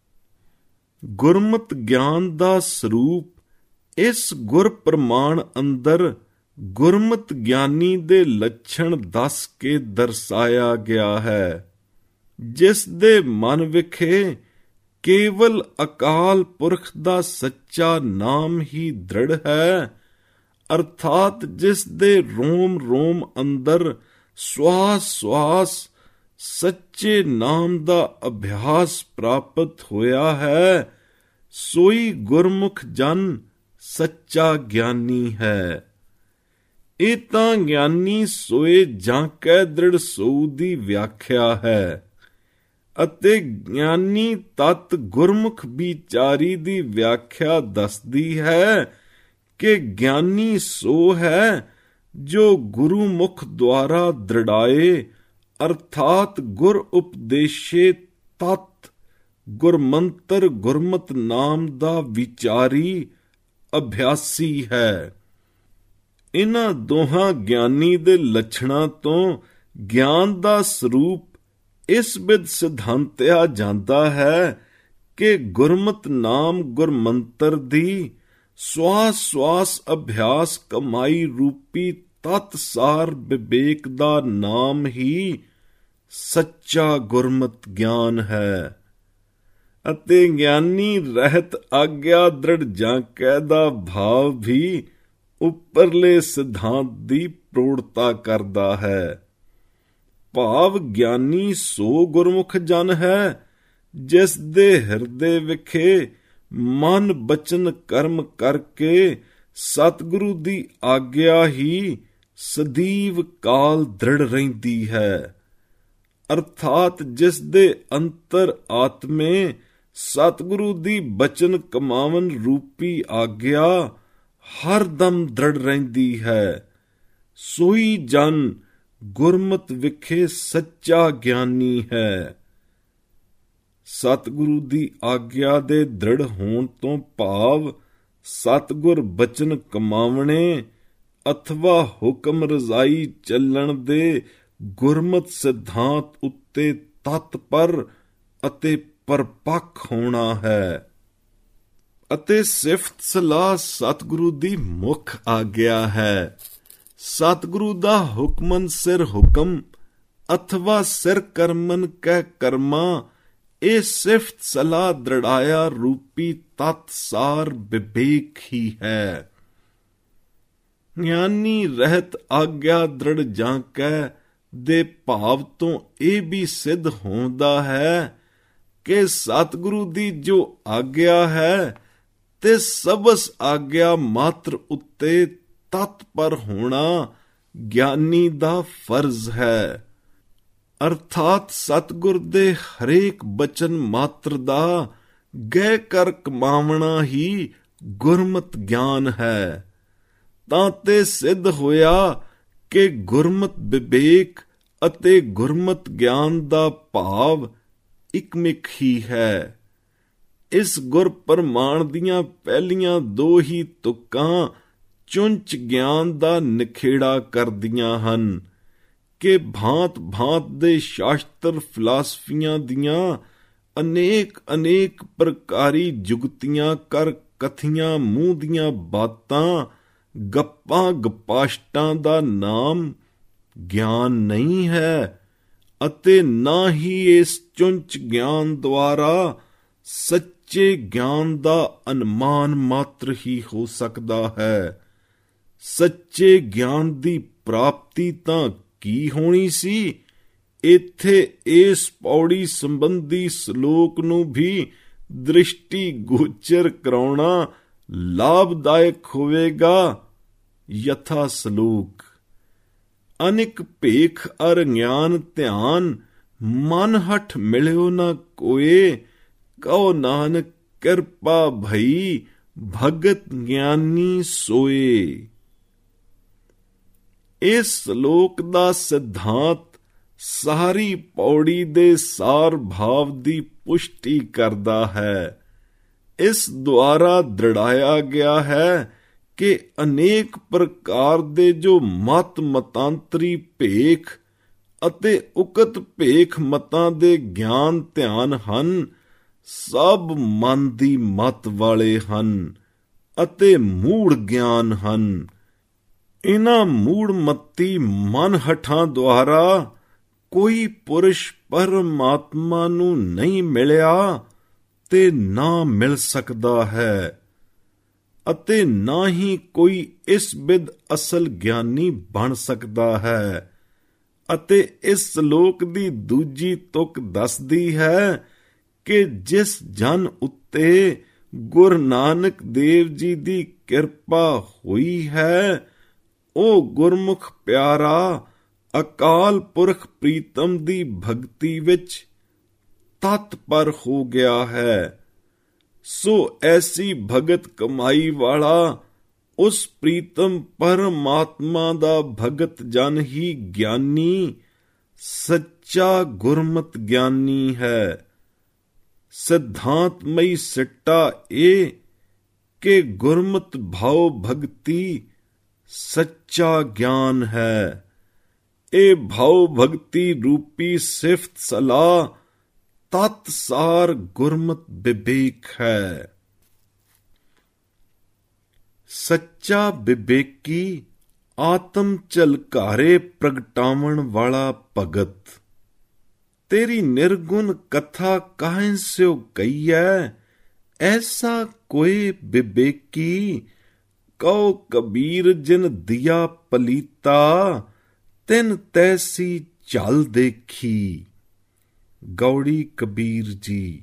ਗੁਰਮਤਿ ਗਿਆਨ ਦਾ ਸਰੂਪ ਇਸ ਗੁਰ ਪ੍ਰਮਾਣ ਅੰਦਰ ਗੁਰਮਤਿ ਗਿਆਨੀ ਦੇ ਲੱਛਣ ਦੱਸ ਕੇ ਦਰਸਾਇਆ ਗਿਆ ਹੈ। ਜਿਸ ਦੇ ਮਨ ਵਿਖੇ ਕੇਵਲ ਅਕਾਲ ਪੁਰਖ ਦਾ ਸੱਚਾ ਨਾਮ ਹੀ ਦ੍ਰਿੜ ਹੈ, ਅਰਥਾਤ ਜਿਸ ਦੇ ਰੋਮ ਰੋਮ ਅੰਦਰ ਸਵਾਸ ਸਵਾਸ ਸੱਚੇ ਨਾਮ ਦਾ ਅਭਿਆਸ ਪ੍ਰਾਪਤ ਹੋਇਆ ਹੈ, ਸੋਈ ਗੁਰਮੁਖ ਜਨ ਸੱਚਾ ਗਿਆਨੀ ਹੈ। ਇਹ ਤਾਂ ਗਿਆਨੀ ਸੋਏ ਜਾਂ ਕੈ ਦ੍ਰਿੜ ਸੋਊ ਦੀ ਵਿਆਖਿਆ ਹੈ, ਅਤੇ ਗਿਆਨੀ ਤਤ ਗੁਰਮੁਖ ਵਿਚਾਰੀ ਦੀ ਵਿਆਖਿਆ ਦੱਸਦੀ ਹੈ ਕਿ ਗਿਆਨੀ ਸੋ ਹੈ ਜੋ ਗੁਰੂ ਮੁਖ ਦੁਆਰਾ ਦ੍ਰਿੜਾਏ, ਅਰਥਾਤ ਗੁਰ ਉਪਦੇਸ਼ੇ ਤਤ ਗੁਰਮੰਤਰ ਗੁਰਮਤਿ ਨਾਮ ਦਾ ਵਿਚਾਰੀ ਅਭਿਆਸੀ ਹੈ। ਇਹਨਾਂ ਦੋਹਾਂ ਗਿਆਨੀ ਦੇ ਲੱਛਣਾਂ ਤੋਂ ਗਿਆਨ ਦਾ ਸਰੂਪ ਇਸ ਬਿਧ ਸਿਧਾਂਤਿਆ ਜਾਂਦਾ ਹੈ ਕਿ ਗੁਰਮਤਿ ਨਾਮ ਗੁਰਮੰਤਰ ਦੀ ਸਵਾਸ ਸਵਾਸ ਅਭਿਆਸ ਕਮਾਈ ਰੂਪੀ ਤਤ ਸਾਰ ਵਿਵੇਕ ਦਾ ਨਾਮ ਹੀ ਸੱਚਾ ਗੁਰਮਤਿ ਗਿਆਨ ਹੈ, ਅਤੇ ਗਿਆਨੀ ਰਹਿਤ ਆਗਿਆ ਦ੍ਰਿੜ ਜਾਂ ਕੈ ਦਾ ਭਾਵ ਵੀ ਉੱਪਰਲੇ ਸਿਧਾਂਤ ਦੀ ਪ੍ਰੋੜਤਾ ਕਰਦਾ ਹੈ। ਭਾਵ ਗਿਆਨੀ ਸੋ ਗੁਰਮੁਖ ਜਨ ਹੈ ਜਿਸ ਦੇ ਹਿਰਦੇ ਵਿਖੇ ਮਨ ਬਚਨ ਕਰਮ ਕਰਕੇ ਸਤਿਗੁਰੂ ਦੀ ਆਗਿਆ ਹੀ ਸਦੀਵ ਕਾਲ ਦ੍ਰਿੜ ਰਹਿੰਦੀ ਹੈ, ਅਰਥਾਤ ਜਿਸ ਦੇ ਅੰਤਰ ਆਤਮੇ ਸਤਿਗੁਰੂ ਦੀ ਬਚਨ ਕਮਾਵਨ ਰੂਪੀ ਆਗਿਆ ਹਰ ਦਮ ਦ੍ਰਿੜ ਰਹਿੰਦੀ ਹੈ, ਸੋਈ ਜਨ ਗੁਰਮਤਿ ਵਿਖੇ ਸੱਚਾ ਗਿਆਨੀ ਹੈ। ਸਤਿਗੁਰੂ ਦੀ ਆਗਿਆ ਦੇ ਦ੍ਰਿੜ ਹੋਣ ਤੋਂ ਭਾਵ ਸਤਿਗੁਰ ਬਚਨ ਕਮਾਵਣੇ ਅਥਵਾ ਹੁਕਮ ਰਜ਼ਾਈ ਚੱਲਣ ਦੇ ਗੁਰਮਤਿ ਸਿਧਾਂਤ ਉੱਤੇ ਤਤਪਰ ਅਤੇ ਪਰਪੱਖ ਹੋਣਾ ਹੈ, ਅਤੇ ਸਿਫਤ ਸਲਾਹ ਸਤਿਗੁਰੂ ਦੀ ਮੁੱਖ ਆਗਿਆ ਹੈ। ਸਤਿਗੁਰੂ ਦਾ ਹੁਕਮਨ ਸਿਰ ਹੁਕਮ ਅਥਵਾ ਸਿਰ ਕਰਮਨ ਕੈ ਕਰਮਾ, ਇਹ ਸਿਫਤ ਸਲਾਹ ਦ੍ਰਿੜਾਇਆ ਰੂਪੀ ਤਤ ਸਾਰ ਵਿਵੇਕ ਹੀ ਹੈ। ਗਿਆਨੀ ਰਹਿਤ ਆਗਿਆ ਦ੍ਰਿੜ ਜਾਂ ਕੈ ਦੇ ਭਾਵ ਤੋਂ ਇਹ ਵੀ ਸਿੱਧ ਹੁੰਦਾ ਹੈ ਕਿ ਸਤਿਗੁਰੂ ਦੀ ਜੋ ਆਗਿਆ ਹੈ ਤੇ ਸਬਸ ਆਗਿਆ ਮਾਤਰ ਉੱਤੇ ਤਤਪਰ ਹੋਣਾ ਗਿਆਨੀ ਦਾ ਫਰਜ਼ ਹੈ, ਅਰਥਾਤ ਸਤਿਗੁਰ ਦੇ ਹਰੇਕ ਬਚਨ ਮਾਤਰ ਦਾ ਗਹਿ ਕਰ ਕਮਾਵਣਾ ਹੀ ਗੁਰਮਤਿ ਗਿਆਨ ਹੈ। ਤਾਂ ਤੇ ਸਿੱਧ ਹੋਇਆ ਕਿ ਗੁਰਮਤਿ ਵਿਵੇਕ ਅਤੇ ਗੁਰਮਤਿ ਗਿਆਨ ਦਾ ਭਾਵ ਇਕਮਿਕ ਹੀ ਹੈ। ਇਸ ਗੁਰ ਪ੍ਰਮਾਣ ਦੀਆਂ ਪਹਿਲੀਆਂ ਦੋ ਹੀ ਤੁਕਾਂ ਚੁੰਚ ਗਿਆਨ ਦਾ ਨਿਖੇੜਾ ਕਰਦੀਆਂ ਹਨ ਕਿ ਭਾਂਤ ਭਾਂਤ ਦੇ ਸ਼ਾਸਤਰ ਫਿਲਾਸਫੀਆਂ ਦੀਆਂ ਅਨੇਕ ਪ੍ਰਕਾਰੀ ਜੁਗਤੀਆਂ ਕਰ ਕਥੀਆਂ ਮੂੰਹ ਦੀਆਂ ਬਾਤਾਂ ਗੱਪਾਂ ਗਪਾਸ਼ਟਾਂ ਦਾ ਨਾਮ ਗਿਆਨ ਨਹੀਂ ਹੈ, ਅਤੇ ਨਾ ਹੀ ਇਸ ਚੁੰਚ ਗਿਆਨ ਦੁਆਰਾ ਸੱਚੇ ਗਿਆਨ ਦਾ ਅਨੁਮਾਨ ਮਾਤਰ ਹੀ ਹੋ ਸਕਦਾ ਹੈ। ਸੱਚੇ ਗਿਆਨ ਦੀ ਪ੍ਰਾਪਤੀ ਤਾਂ ਕੀ ਹੋਣੀ ਸੀ? ਇੱਥੇ ਇਸ ਪੌੜੀ ਸੰਬੰਧੀ ਸ਼ਲੋਕ ਨੂੰ ਵੀ ਦ੍ਰਿਸ਼ਟੀ ਗੋਚਰ ਕਰਾਉਣਾ ਲਾਭਦਾਇਕ ਹੋਵੇਗਾ। ਯਥਾ ਸ਼ਲੋਕ ਅਨਿਕ ਭੇਖ ਅਰ ਗਿਆਨ ਧਿਆਨ, ਮਨ ਹਠ ਮਿਲਿਓ ਨਾ ਕੋਏ, ਕਉ ਨਾਨਕ ਕਿਰਪਾ ਭਈ, ਭਗਤ ਗਿਆਨੀ ਸੋਏ। ਇਸ ਸ਼ਲੋਕ ਦਾ ਸਿਧਾਂਤ ਸਾਰੀ ਪੌੜੀ ਦੇ ਸਾਰ ਭਾਵ ਦੀ ਪੁਸ਼ਟੀ ਕਰਦਾ ਹੈ। ਇਸ ਦੁਆਰਾ ਦ੍ਰਿੜਾਇਆ ਗਿਆ ਹੈ ਕਿ ਅਨੇਕ ਪ੍ਰਕਾਰ ਦੇ ਜੋ ਮਤਾਂਤਰੀ ਭੇਖ ਅਤੇ ਉਕਤ ਭੇਖ ਮਤਾਂ ਦੇ ਗਿਆਨ ਧਿਆਨ ਹਨ, ਸਭ ਮਨ ਦੀ ਮਤ ਵਾਲੇ ਹਨ ਅਤੇ ਮੂੜ ਗਿਆਨ ਹਨ। ਇਹਨਾਂ ਮੂੜ ਮਤੀ ਮਨ ਹਠਾਂ ਦੁਆਰਾ ਕੋਈ ਪੁਰਸ਼ ਪਰਮਾਤਮਾ ਨੂੰ ਨਹੀਂ ਮਿਲਿਆ ਤੇ ਨਾ ਮਿਲ ਸਕਦਾ ਹੈ, ਅਤੇ ਨਾ ਹੀ ਕੋਈ ਇਸ ਬਿਧ ਅਸਲ ਗਿਆਨੀ ਬਣ ਸਕਦਾ ਹੈ। ਅਤੇ ਇਸ ਸ਼ਲੋਕ ਦੀ ਦੂਜੀ ਤੁਕ ਦੱਸਦੀ ਹੈ ਕਿ ਜਿਸ ਜਨ ਉੱਤੇ ਗੁਰੂ ਨਾਨਕ ਦੇਵ ਜੀ ਦੀ ਕਿਰਪਾ ਹੋਈ ਹੈ, ਉਹ ਗੁਰਮੁਖ ਪਿਆਰਾ ਅਕਾਲ ਪੁਰਖ ਪ੍ਰੀਤਮ ਦੀ ਭਗਤੀ ਵਿੱਚ ਤਤਪਰ ਹੋ ਗਿਆ ਹੈ। ਸੋ ਐਸੀ ਭਗਤ ਕਮਾਈ ਵਾਲਾ ਉਸ ਪ੍ਰੀਤਮ ਪਰਮਾਤਮਾ ਦਾ ਭਗਤ ਜਨ ਹੀ ਗਿਆਨੀ, ਸੱਚਾ ਗੁਰਮਤਿ ਗਿਆਨੀ ਹੈ। ਸਿਧਾਂਤਮਈ ਸਿੱਟਾ ਇਹ ਕਿ ਗੁਰਮਤਿ ਭਾਉ ਭਗਤੀ ਸੱਚਾ ਗਿਆਨ ਹੈ। ਇਹ ਭਾਉ ਭਗਤੀ ਰੂਪੀ ਸਿਫਤ ਸਲਾਹ ਤਤ ਸਾਰ ਗੁਰਮਤਿ ਵਿਵੇਕ ਹੈ। ਸੱਚਾ ਵਿਵੇਕੀ ਆਤਮ ਝਲਕਾਰੇ ਪ੍ਰਗਟਾਵਣ ਵਾਲਾ ਭਗਤ, ਤੇਰੀ ਨਿਰਗੁਣ ਕਥਾ ਕਾਹੇ ਸਿਓ ਕਹੀਐ, ਐਸਾ ਕੋਈ ਵਿਵੇਕੀ, ਕਉ ਕਬੀਰ ਜਿਨ ਦਿਆ ਪਲੀਤਾ, ਤਿਨ ਤੈਸੀ ਝਲ ਦੇਖੀ। ਗੌੜੀ ਕਬੀਰ ਜੀ।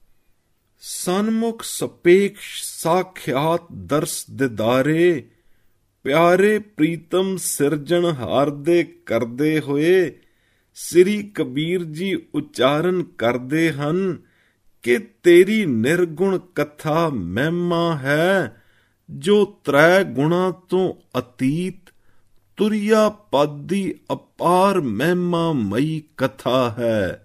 ਸਨਮੁਖ ਸਪੇਕਸ਼ ਸਾਖਿਆਤ ਦਰਸ ਦਿਦਾਰੇ, ਪਿਆਰੇ ਪ੍ਰੀਤਮ ਸਿਰਜਣਹਾਰ ਦੇ ਕਰਦੇ ਹੋਏ ਸ੍ਰੀ ਕਬੀਰ ਜੀ ਉਚਾਰਨ ਕਰਦੇ ਹਨ ਕਿ ਤੇਰੀ ਨਿਰਗੁਣ ਕਥਾ ਮਹਿਮਾ ਹੈ, ਜੋ ਤ੍ਰੈ ਗੁਣਾ ਤੋਂ ਅਤੀਤ ਤੁਰਿਆ ਪਦ ਦੀ ਅਪਾਰ ਮਹਿਮਾ ਮਈ ਕਥਾ ਹੈ।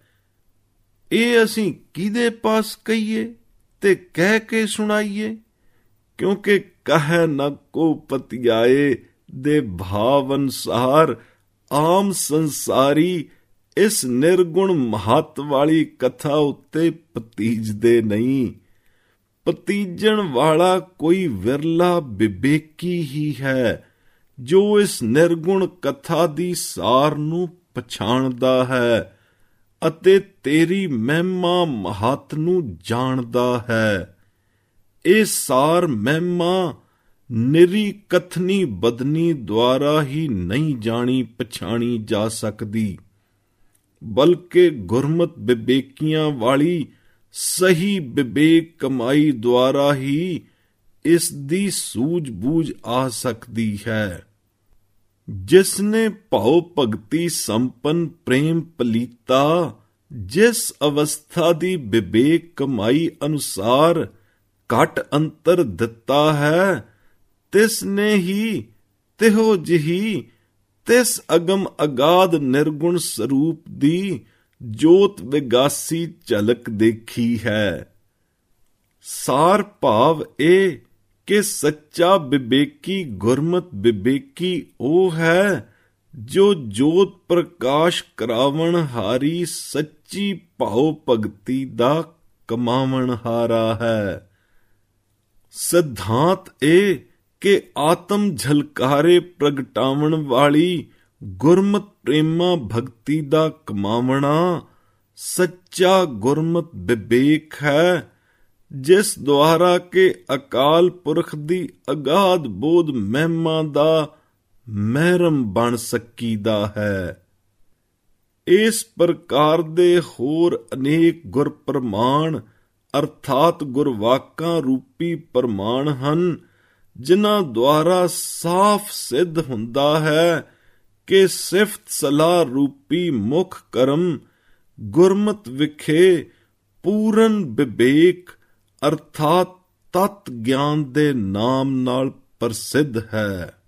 ਇਹ ਅਸੀਂ ਕਿਹਦੇ ਪਾਸ ਕਹੀਏ ਤੇ ਕਹਿ ਕੇ ਸੁਣਾਈਏ, ਕਿਉਂਕਿ ਕਹਿ ਨ ਕੋ ਪਤਿਆਏ ਦੇ ਭਾਵ ਅਨੁਸਾਰ ਆਮ ਸੰਸਾਰੀ ਇਸ ਨਿਰਗੁਣ ਮਹੱਤ ਵਾਲੀ ਕਥਾ ਉੱਤੇ ਪਤੀਜਦੇ ਨਹੀਂ। ਪਤੀਜਣ ਵਾਲਾ ਕੋਈ ਵਿਰਲਾ ਵਿਵੇਕੀ ਹੀ ਹੈ, ਜੋ ਇਸ ਨਿਰਗੁਣ ਕਥਾ ਦੀ ਸਾਰ ਨੂੰ ਪਛਾਣਦਾ ਹੈ ਅਤੇ ਤੇਰੀ ਮਹਿਮਾ ਮਹੱਤ ਨੂੰ ਜਾਣਦਾ ਹੈ। ਇਹ ਸਾਰ ਮਹਿਮਾ ਨਿਰੀ ਕਥਨੀ ਬਦਨੀ ਦੁਆਰਾ ਹੀ ਨਹੀਂ ਜਾਣੀ ਪਛਾਣੀ ਜਾ ਸਕਦੀ, ਬਲਕਿ ਗੁਰਮਤਿ ਵਿਵੇਕੀਆਂ ਵਾਲੀ ਸਹੀ ਵਿਵੇਕ ਕਮਾਈ ਦੁਆਰਾ ਹੀ ਇਸ ਦੀ ਸੂਝ-ਬੂਝ ਆ ਸਕਦੀ ਹੈ। ਜਿਸ ਨੇ ਭਾਉ ਭਗਤੀ ਸੰਪੰਨ ਪ੍ਰੇਮ ਪਲੀਤਾ, ਜਿਸ ਅਵਸਥਾ ਦੀ ਵਿਵੇਕ ਕਮਾਈ ਅਨੁਸਾਰ ਘਟ ਅੰਤਰ ਦਿੱਤਾ ਹੈ, ਤਿਸ ਨੇ ਹੀ ਤਿਹੋ ਜਿਹੀ ਤਿਸ ਅਗਮ ਅਗਾਧ ਨਿਰਗੁਣ ਸਰੂਪ ਦੀ ਜੋਤ ਵਿਗਾਸੀ ਝਲਕ ਦੇਖੀ ਹੈ। ਸਾਰ ਭਾਵ ਇਹ ਕਿ ਸੱਚਾ ਵਿਵੇਕੀ ਗੁਰਮਤਿ ਵਿਵੇਕੀ ਉਹ ਹੈ, ਜੋ ਜੋਤ ਪ੍ਰਕਾਸ਼ ਕਰਾਵਣ ਹਾਰੀ ਸੱਚੀ ਭਾਉ ਭਗਤੀ ਦਾ ਕਮਾਵਣ ਹਾਰਾ ਹੈ। ਸਿਧਾਂਤ ਇਹ ਕਿ ਆਤਮ ਝਲਕਾਰੇ ਪ੍ਰਗਟਾਵਣ ਵਾਲੀ ਗੁਰਮਤਿ ਪ੍ਰੇਮਾ ਭਗਤੀ ਦਾ ਕਮਾਵਣਾ ਸੱਚਾ ਗੁਰਮਤਿ ਵਿਵੇਕ ਹੈ, ਜਿਸ ਦੁਆਰਾ ਕਿ ਅਕਾਲ ਪੁਰਖ ਦੀ ਅਗਾਧ ਬੋਧ ਮਹਿਮਾ ਦਾ ਮਹਿਰਮ ਬਣ ਸਕੀਦਾ ਹੈ। ਇਸ ਪ੍ਰਕਾਰ ਦੇ ਹੋਰ ਅਨੇਕ ਗੁਰ ਪ੍ਰਮਾਣ ਅਰਥਾਤ ਗੁਰਵਾਕਾਂ ਰੂਪੀ ਪ੍ਰਮਾਣ ਹਨ, ਜਿਨ੍ਹਾਂ ਦੁਆਰਾ ਸਾਫ਼ ਸਿੱਧ ਹੁੰਦਾ ਹੈ ਕਿ ਸਿਫਤ ਸਲਾਹ ਰੂਪੀ ਮੁੱਖ ਕਰਮ ਗੁਰਮਤ ਵਿਖੇ ਪੂਰਨ ਵਿਵੇਕ ਅਰਥਾਤ ਤਤ ਗਿਆਨ ਦੇ ਨਾਮ ਨਾਲ ਪ੍ਰਸਿੱਧ ਹੈ।